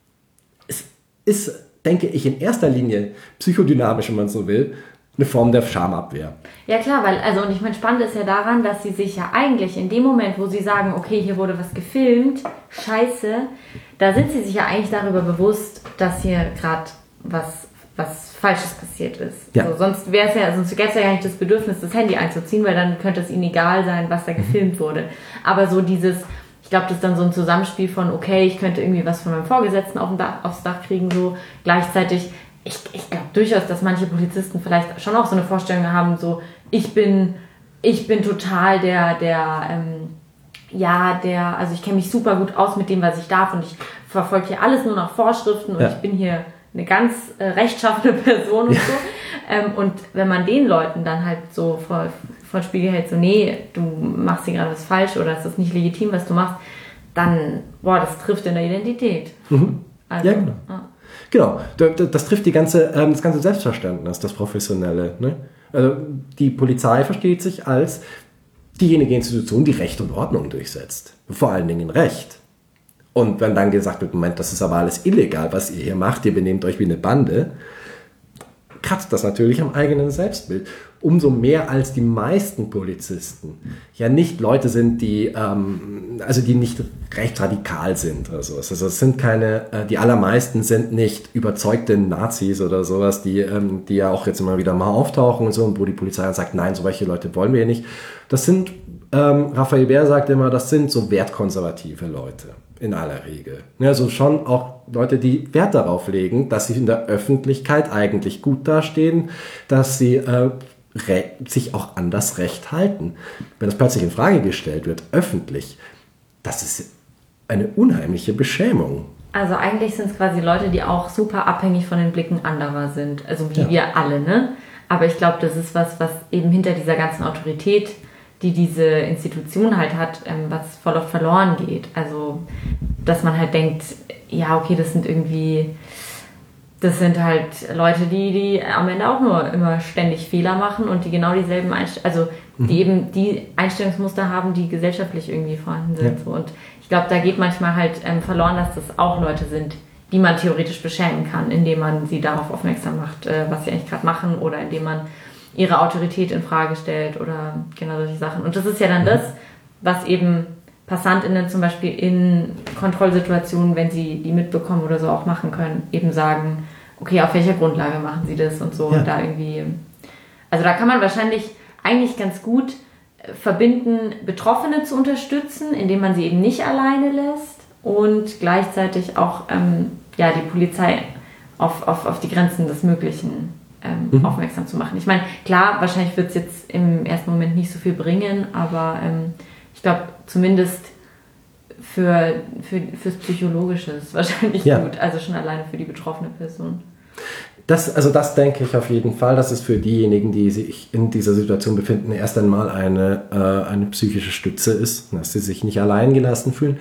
Es ist, denke ich, in erster Linie psychodynamisch, wenn man so will, eine Form der Schamabwehr. Ja klar, weil, also und ich meine, spannend ist ja daran, dass sie sich ja eigentlich in dem Moment, wo sie sagen, okay, hier wurde was gefilmt, scheiße, da sind sie sich ja eigentlich darüber bewusst, dass hier gerade was, was Falsches passiert ist. Ja. So, sonst wäre es ja, sonst gäbe es ja gar nicht das Bedürfnis, das Handy einzuziehen, weil dann könnte es ihnen egal sein, was da gefilmt wurde. Aber so dieses, ich glaube, das ist dann so ein Zusammenspiel von, okay, ich könnte irgendwie was von meinem Vorgesetzten auf dem Dach, aufs Dach kriegen, so gleichzeitig. Ich, ich glaube durchaus, dass manche Polizisten vielleicht schon auch so eine Vorstellung haben, so ich bin, ich bin total der, der, ähm, ja, der, also ich kenne mich super gut aus mit dem, was ich darf und ich verfolge hier alles nur nach Vorschriften und ja. ich bin hier eine ganz äh, rechtschaffene Person und ja. so. Ähm, und wenn man den Leuten dann halt so vor, vor den Spiegel hält, so nee, du machst hier gerade was falsch oder es ist nicht legitim, was du machst, dann, boah, das trifft in der Identität. Mhm. Also, ja, genau. Ah. Genau, das trifft die ganze, das ganze Selbstverständnis, das Professionelle. Ne? Also die Polizei versteht sich als diejenige Institution, die Recht und Ordnung durchsetzt. Vor allen Dingen Recht. Und wenn dann gesagt wird, Moment, das ist aber alles illegal, was ihr hier macht, ihr benehmt euch wie eine Bande, kratzt das natürlich am eigenen Selbstbild. Umso mehr als die meisten Polizisten ja nicht Leute sind, die, ähm, also die nicht recht radikal sind oder sowas. Also es sind keine, äh, die allermeisten sind nicht überzeugte Nazis oder sowas, die, ähm, die ja auch jetzt immer wieder mal auftauchen und so, und wo die Polizei dann sagt, nein, solche Leute wollen wir hier nicht. Das sind, ähm, Raphael Bär sagt immer, das sind so wertkonservative Leute. In aller Regel. Also schon auch Leute, die Wert darauf legen, dass sie in der Öffentlichkeit eigentlich gut dastehen, dass sie äh, re- sich auch an das Recht halten. Wenn das plötzlich in Frage gestellt wird, öffentlich, das ist eine unheimliche Beschämung. Also eigentlich sind es quasi Leute, die auch super abhängig von den Blicken anderer sind. Also wie ja. wir alle, ne? Aber ich glaube, das ist was, was eben hinter dieser ganzen Autorität, die diese Institution halt hat, ähm, was voll oft verloren geht. Also, dass man halt denkt, ja, okay, das sind irgendwie, das sind halt Leute, die, die am Ende auch nur immer ständig Fehler machen und die genau dieselben Einstellungen, also die eben die Einstellungsmuster haben, die gesellschaftlich irgendwie vorhanden sind. Ja. So. Und ich glaube, da geht manchmal halt ähm, verloren, dass das auch Leute sind, die man theoretisch beschämen kann, indem man sie darauf aufmerksam macht, äh, was sie eigentlich gerade machen, oder indem man ihre Autorität in Frage stellt oder genau solche Sachen. Und das ist ja dann mhm. das, was eben PassantInnen zum Beispiel in Kontrollsituationen, wenn sie die mitbekommen oder so auch machen können, eben sagen, okay, auf welcher Grundlage machen sie das und so. Ja. Und da irgendwie, also da kann man wahrscheinlich eigentlich ganz gut verbinden, Betroffene zu unterstützen, indem man sie eben nicht alleine lässt und gleichzeitig auch ähm, ja, die Polizei auf, auf, auf die Grenzen des Möglichen ähm, mhm. aufmerksam zu machen. Ich meine, klar, wahrscheinlich wird es jetzt im ersten Moment nicht so viel bringen, aber ähm, ich glaube, zumindest für, für, fürs Psychologische ist es wahrscheinlich ja. gut, also schon alleine für die betroffene Person. Das, also das denke ich auf jeden Fall, dass es für diejenigen, die sich in dieser Situation befinden, erst einmal eine, äh, eine psychische Stütze ist, dass sie sich nicht allein gelassen fühlen.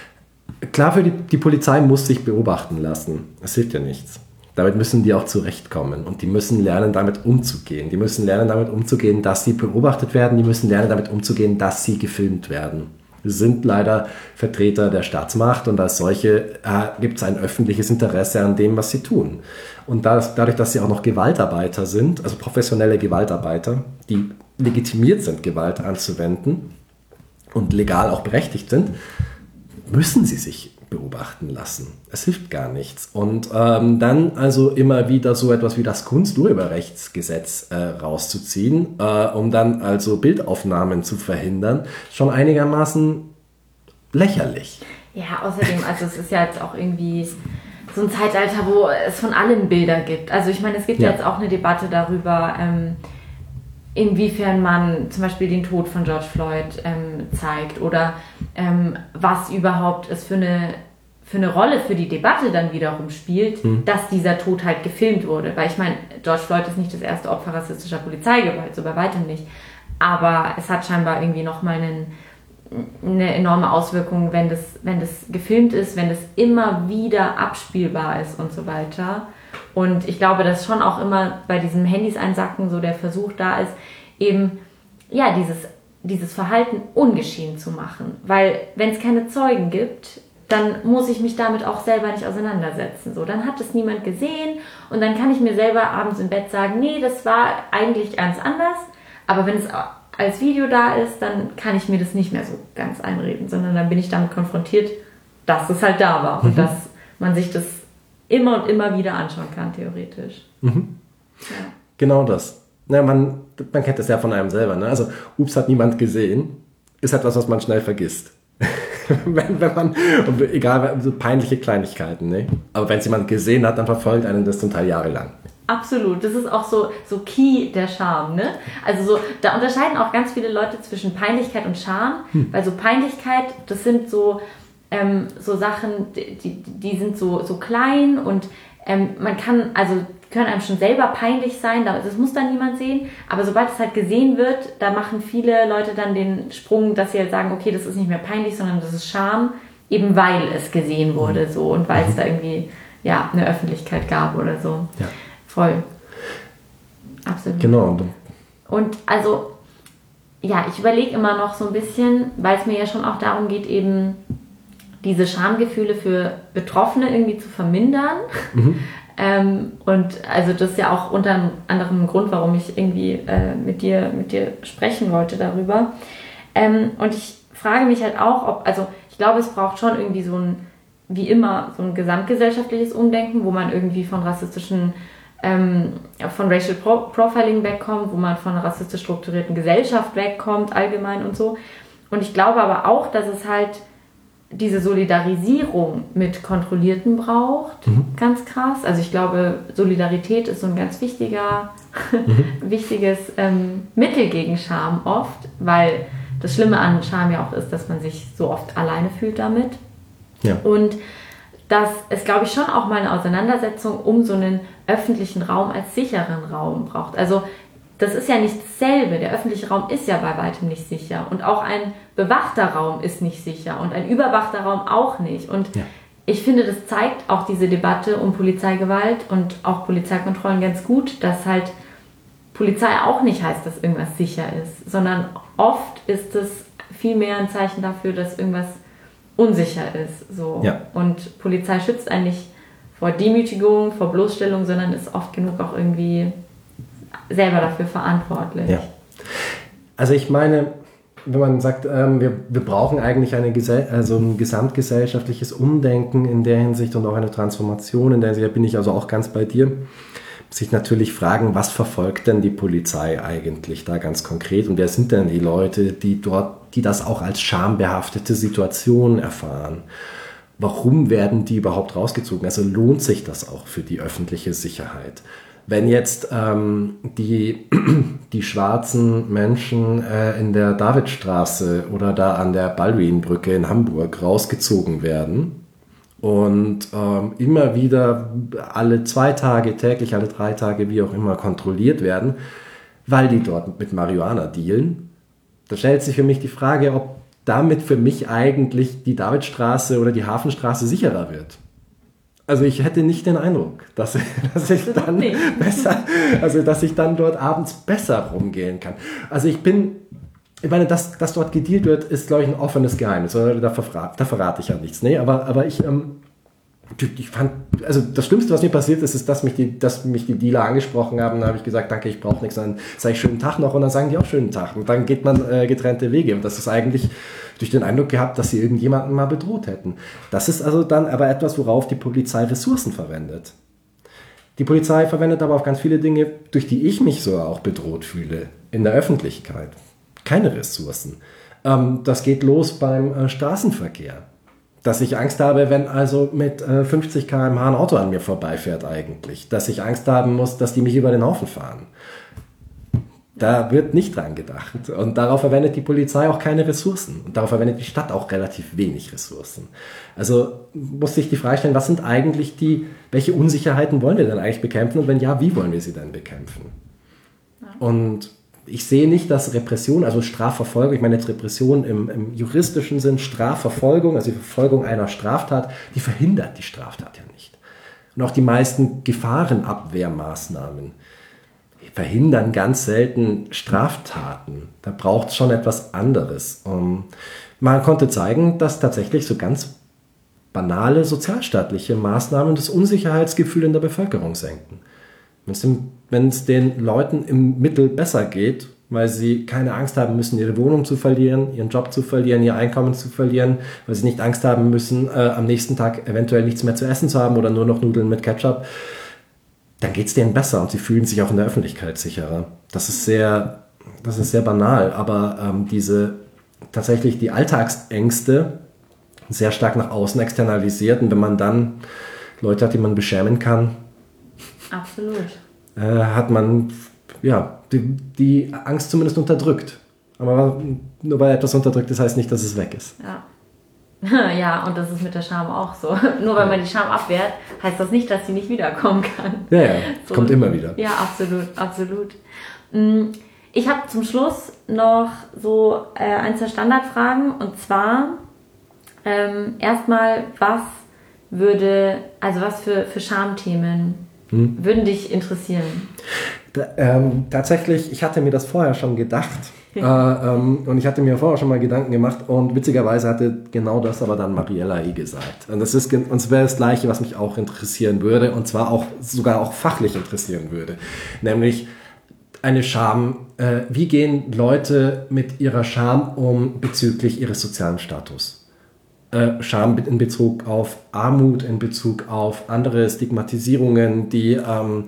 Klar, für die, die Polizei muss sich beobachten lassen. Das hilft ja nichts. Damit müssen die auch zurechtkommen und die müssen lernen, damit umzugehen. Die müssen lernen, damit umzugehen, dass sie beobachtet werden. Die müssen lernen, damit umzugehen, dass sie gefilmt werden. Wir sind leider Vertreter der Staatsmacht und als solche äh, gibt es ein öffentliches Interesse an dem, was sie tun. Und das, dadurch, dass sie auch noch Gewaltarbeiter sind, also professionelle Gewaltarbeiter, die legitimiert sind, Gewalt anzuwenden und legal auch berechtigt sind, müssen sie sich beobachten lassen. Es hilft gar nichts. Und ähm, dann also immer wieder so etwas wie das Kunsturheberrechtsgesetz äh, rauszuziehen, äh, um dann also Bildaufnahmen zu verhindern, schon einigermaßen lächerlich. Ja, außerdem, also es ist ja jetzt auch irgendwie so ein Zeitalter, wo es von allem Bilder gibt. Also ich meine, es gibt ja, ja jetzt auch eine Debatte darüber, ähm, inwiefern man zum Beispiel den Tod von George Floyd ähm, zeigt oder ähm, was überhaupt es für eine, für eine Rolle für die Debatte dann wiederum spielt, hm. dass dieser Tod halt gefilmt wurde. Weil ich meine, George Floyd ist nicht das erste Opfer rassistischer Polizeigewalt, so bei weitem nicht. Aber es hat scheinbar irgendwie nochmal einen, eine enorme Auswirkung, wenn das, wenn das gefilmt ist, wenn das immer wieder abspielbar ist und so weiter. Und ich glaube, dass schon auch immer bei diesem Handys einsacken so der Versuch da ist, eben ja dieses, dieses Verhalten ungeschehen zu machen. Weil wenn es keine Zeugen gibt, dann muss ich mich damit auch selber nicht auseinandersetzen. So, dann hat es niemand gesehen und dann kann ich mir selber abends im Bett sagen, nee, das war eigentlich ganz anders. Aber wenn es als Video da ist, dann kann ich mir das nicht mehr so ganz einreden, sondern dann bin ich damit konfrontiert, dass es halt da war mhm. und dass man sich das immer und immer wieder anschauen kann, theoretisch. Mhm. Ja. Genau das. Ja, man, man kennt das ja von einem selber. Ne? Also, ups, hat niemand gesehen, ist etwas, was man schnell vergisst. wenn, wenn man, egal, so peinliche Kleinigkeiten. Ne? Aber wenn es jemand gesehen hat, dann verfolgt einen das zum Teil jahrelang. Absolut, das ist auch so, so Key der Scham, ne? Also so, da unterscheiden auch ganz viele Leute zwischen Peinlichkeit und Scham, hm. weil so Peinlichkeit, das sind so Ähm, so Sachen, die, die sind so, so klein und ähm, man kann, also können einem schon selber peinlich sein, das muss dann niemand sehen, aber sobald es halt gesehen wird, da machen viele Leute dann den Sprung, dass sie halt sagen, okay, das ist nicht mehr peinlich, sondern das ist Scham, eben weil es gesehen wurde so und weil es da irgendwie ja, eine Öffentlichkeit gab oder so. Ja. Voll. Absolut. Genau. Und also, ja, ich überlege immer noch so ein bisschen, weil es mir ja schon auch darum geht, eben diese Schamgefühle für Betroffene irgendwie zu vermindern. Mhm. ähm, und also das ist ja auch unter anderem ein Grund, warum ich irgendwie äh, mit dir, mit dir sprechen wollte darüber. Ähm, und ich frage mich halt auch, ob, also ich glaube, es braucht schon irgendwie so ein, wie immer, so ein gesamtgesellschaftliches Umdenken, wo man irgendwie von rassistischen, ähm, von Racial Pro- Profiling wegkommt, wo man von einer rassistisch strukturierten Gesellschaft wegkommt, allgemein und so. Und ich glaube aber auch, dass es halt diese Solidarisierung mit Kontrollierten braucht, mhm. ganz krass. Also ich glaube, Solidarität ist so ein ganz wichtiger, mhm. wichtiges ähm, Mittel gegen Scham oft, weil das Schlimme an Scham ja auch ist, dass man sich so oft alleine fühlt damit. Ja. Und dass es, glaube ich, schon auch mal eine Auseinandersetzung um so einen öffentlichen Raum als sicheren Raum braucht. Also das ist ja nicht dasselbe. Der öffentliche Raum ist ja bei weitem nicht sicher. Und auch ein bewachter Raum ist nicht sicher. Und ein überwachter Raum auch nicht. Und ja. ich finde, das zeigt auch diese Debatte um Polizeigewalt und auch Polizeikontrollen ganz gut, dass halt Polizei auch nicht heißt, dass irgendwas sicher ist, sondern oft ist es vielmehr ein Zeichen dafür, dass irgendwas unsicher ist. So. Ja. Und Polizei schützt einen nicht vor Demütigung, vor Bloßstellung, sondern ist oft genug auch irgendwie selber dafür verantwortlich. Ja. Also ich meine, wenn man sagt, ähm, wir, wir brauchen eigentlich eine Gesell- also ein gesamtgesellschaftliches Umdenken in der Hinsicht und auch eine Transformation in der Hinsicht, da bin ich also auch ganz bei dir, sich natürlich fragen, was verfolgt denn die Polizei eigentlich da ganz konkret und wer sind denn die Leute, die dort, die das auch als schambehaftete Situation erfahren? Warum werden die überhaupt rausgezogen? Also lohnt sich das auch für die öffentliche Sicherheit? Wenn jetzt ähm, die, die schwarzen Menschen äh, in der Davidstraße oder da an der Baldwinbrücke in Hamburg rausgezogen werden und ähm, immer wieder alle zwei Tage, täglich alle drei Tage, wie auch immer, kontrolliert werden, weil die dort mit Marihuana dealen, da stellt sich für mich die Frage, ob damit für mich eigentlich die Davidstraße oder die Hafenstraße sicherer wird. Also ich hätte nicht den Eindruck, dass, dass ich dann besser, also dass ich dann dort abends besser rumgehen kann. Also ich bin, ich meine, dass, dass dort gedealt wird, ist, glaube ich, ein offenes Geheimnis. Da, verrat, da verrate ich ja nichts. Nee, aber, aber ich, ähm, ich fand, also das Schlimmste, was mir passiert ist, ist, dass mich die, dass mich die Dealer angesprochen haben. Dann habe ich gesagt, danke, ich brauche nichts. Dann sage ich schönen Tag noch und dann sagen die auch schönen Tag. Und dann geht man äh, getrennte Wege. Und das ist eigentlich durch den Eindruck gehabt, dass sie irgendjemanden mal bedroht hätten. Das ist also dann aber etwas, worauf die Polizei Ressourcen verwendet. Die Polizei verwendet aber auch ganz viele Dinge, durch die ich mich so auch bedroht fühle, in der Öffentlichkeit. Keine Ressourcen. Ähm, das geht los beim äh, Straßenverkehr. Dass ich Angst habe, wenn also mit äh, fünfzig Kilometer pro Stunde ein Auto an mir vorbeifährt eigentlich. Dass ich Angst haben muss, dass die mich über den Haufen fahren. Da wird nicht dran gedacht. Und darauf verwendet die Polizei auch keine Ressourcen. Und darauf verwendet die Stadt auch relativ wenig Ressourcen. Also muss sich die Frage stellen, was sind eigentlich die, welche Unsicherheiten wollen wir denn eigentlich bekämpfen? Und wenn ja, wie wollen wir sie denn bekämpfen? Ja. Und ich sehe nicht, dass Repression, also Strafverfolgung, ich meine jetzt Repression im, im juristischen Sinn, Strafverfolgung, also die Verfolgung einer Straftat, die verhindert die Straftat ja nicht. Und auch die meisten Gefahrenabwehrmaßnahmen verhindern ganz selten Straftaten. Da braucht es schon etwas anderes. Um, man konnte zeigen, dass tatsächlich so ganz banale sozialstaatliche Maßnahmen das Unsicherheitsgefühl in der Bevölkerung senken. Wenn es den Leuten im Mittel besser geht, weil sie keine Angst haben müssen, ihre Wohnung zu verlieren, ihren Job zu verlieren, ihr Einkommen zu verlieren, weil sie nicht Angst haben müssen, äh, am nächsten Tag eventuell nichts mehr zu essen zu haben oder nur noch Nudeln mit Ketchup, dann geht es denen besser und sie fühlen sich auch in der Öffentlichkeit sicherer. Das ist sehr, das ist sehr banal, aber ähm, diese tatsächlich die Alltagsängste sehr stark nach außen externalisiert und wenn man dann Leute hat, die man beschämen kann, absolut, äh, hat man ja die, die Angst zumindest unterdrückt. Aber nur weil etwas unterdrückt ist, heißt nicht, dass es weg ist. Ja. Ja, und das ist mit der Scham auch so. Nur weil man die Scham abwehrt, heißt das nicht, dass sie nicht wiederkommen kann. Ja, ja, so. Kommt immer wieder. Ja, absolut, absolut. Ich habe zum Schluss noch so äh, ein, zwei Standardfragen. Und zwar ähm, erstmal, was würde, also was für, für Schamthemen hm. würden dich interessieren? Da, ähm, tatsächlich, ich hatte mir das vorher schon gedacht. äh, ähm, und ich hatte mir vorher schon mal Gedanken gemacht und witzigerweise hatte genau das aber dann Mariella eh gesagt. Und das ist und das wäre das Gleiche, was mich auch interessieren würde und zwar auch sogar auch fachlich interessieren würde. Nämlich eine Scham, äh, wie gehen Leute mit ihrer Scham um bezüglich ihres sozialen Status? Äh, Scham in Bezug auf Armut, in Bezug auf andere Stigmatisierungen, die ähm,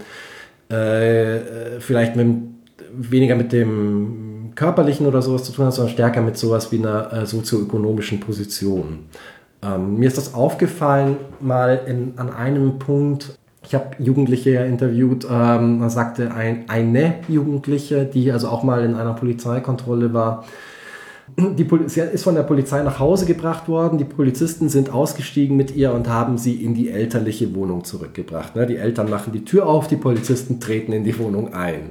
äh, vielleicht mit, weniger mit dem körperlichen oder sowas zu tun hat, sondern stärker mit sowas wie einer äh, sozioökonomischen Position. Ähm, mir ist das aufgefallen mal in, an einem Punkt, ich habe Jugendliche ja interviewt, ähm, man sagte ein, eine Jugendliche, die also auch mal in einer Polizeikontrolle war, die Pol- sie ist von der Polizei nach Hause gebracht worden, die Polizisten sind ausgestiegen mit ihr und haben sie in die elterliche Wohnung zurückgebracht. Ne? Die Eltern machen die Tür auf, die Polizisten treten in die Wohnung ein.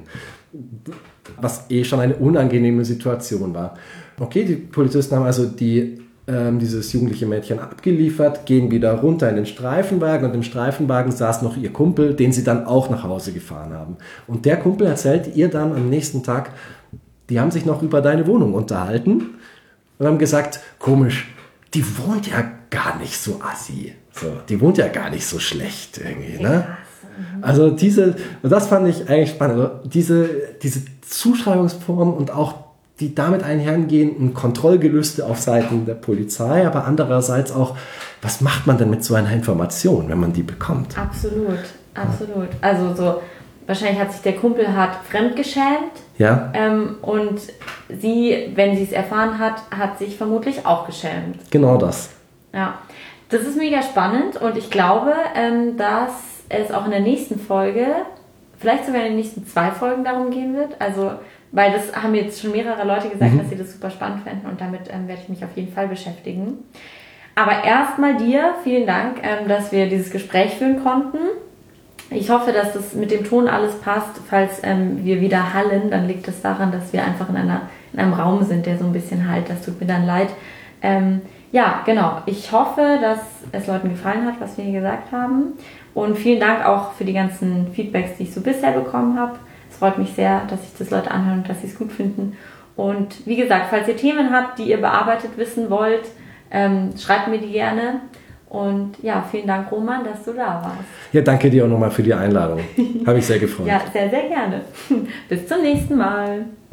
Was eh schon eine unangenehme Situation war. Okay, die Polizisten haben also die ähm, dieses jugendliche Mädchen abgeliefert, gehen wieder runter in den Streifenwagen und im Streifenwagen saß noch ihr Kumpel, den sie dann auch nach Hause gefahren haben. Und der Kumpel erzählt ihr dann am nächsten Tag, die haben sich noch über deine Wohnung unterhalten und haben gesagt, komisch, die wohnt ja gar nicht so assi. So, die wohnt ja gar nicht so schlecht irgendwie, ne? Also diese, das fand ich eigentlich spannend. Also diese, diese Zuschreibungsform und auch die damit einhergehenden Kontrollgelüste auf Seiten der Polizei, aber andererseits auch, was macht man denn mit so einer Information, wenn man die bekommt? Absolut, absolut. Also so, wahrscheinlich hat sich der Kumpel hat fremdgeschämt. Ja. Ähm, und sie, wenn sie es erfahren hat, hat sich vermutlich auch geschämt. Genau das. Ja, das ist mega spannend und ich glaube, ähm, dass es auch in der nächsten Folge, vielleicht sogar in den nächsten zwei Folgen darum gehen wird. Also, weil das haben jetzt schon mehrere Leute gesagt, mhm. dass sie das super spannend fänden und damit ähm, werde ich mich auf jeden Fall beschäftigen. Aber erstmal dir, vielen Dank, ähm, dass wir dieses Gespräch führen konnten. Ich hoffe, dass das mit dem Ton alles passt. Falls ähm, wir wieder hallen, dann liegt es daran, dass wir einfach in, einer, in einem Raum sind, der so ein bisschen halt. Das tut mir dann leid. Ähm, ja, genau. Ich hoffe, dass es Leuten gefallen hat, was wir hier gesagt haben. Und vielen Dank auch für die ganzen Feedbacks, die ich so bisher bekommen habe. Es freut mich sehr, dass sich das Leute anhören und dass sie es gut finden. Und wie gesagt, falls ihr Themen habt, die ihr bearbeitet wissen wollt, ähm, schreibt mir die gerne. Und ja, vielen Dank, Roman, dass du da warst. Ja, danke dir auch nochmal für die Einladung. Habe ich sehr gefreut. Ja, sehr, sehr gerne. Bis zum nächsten Mal.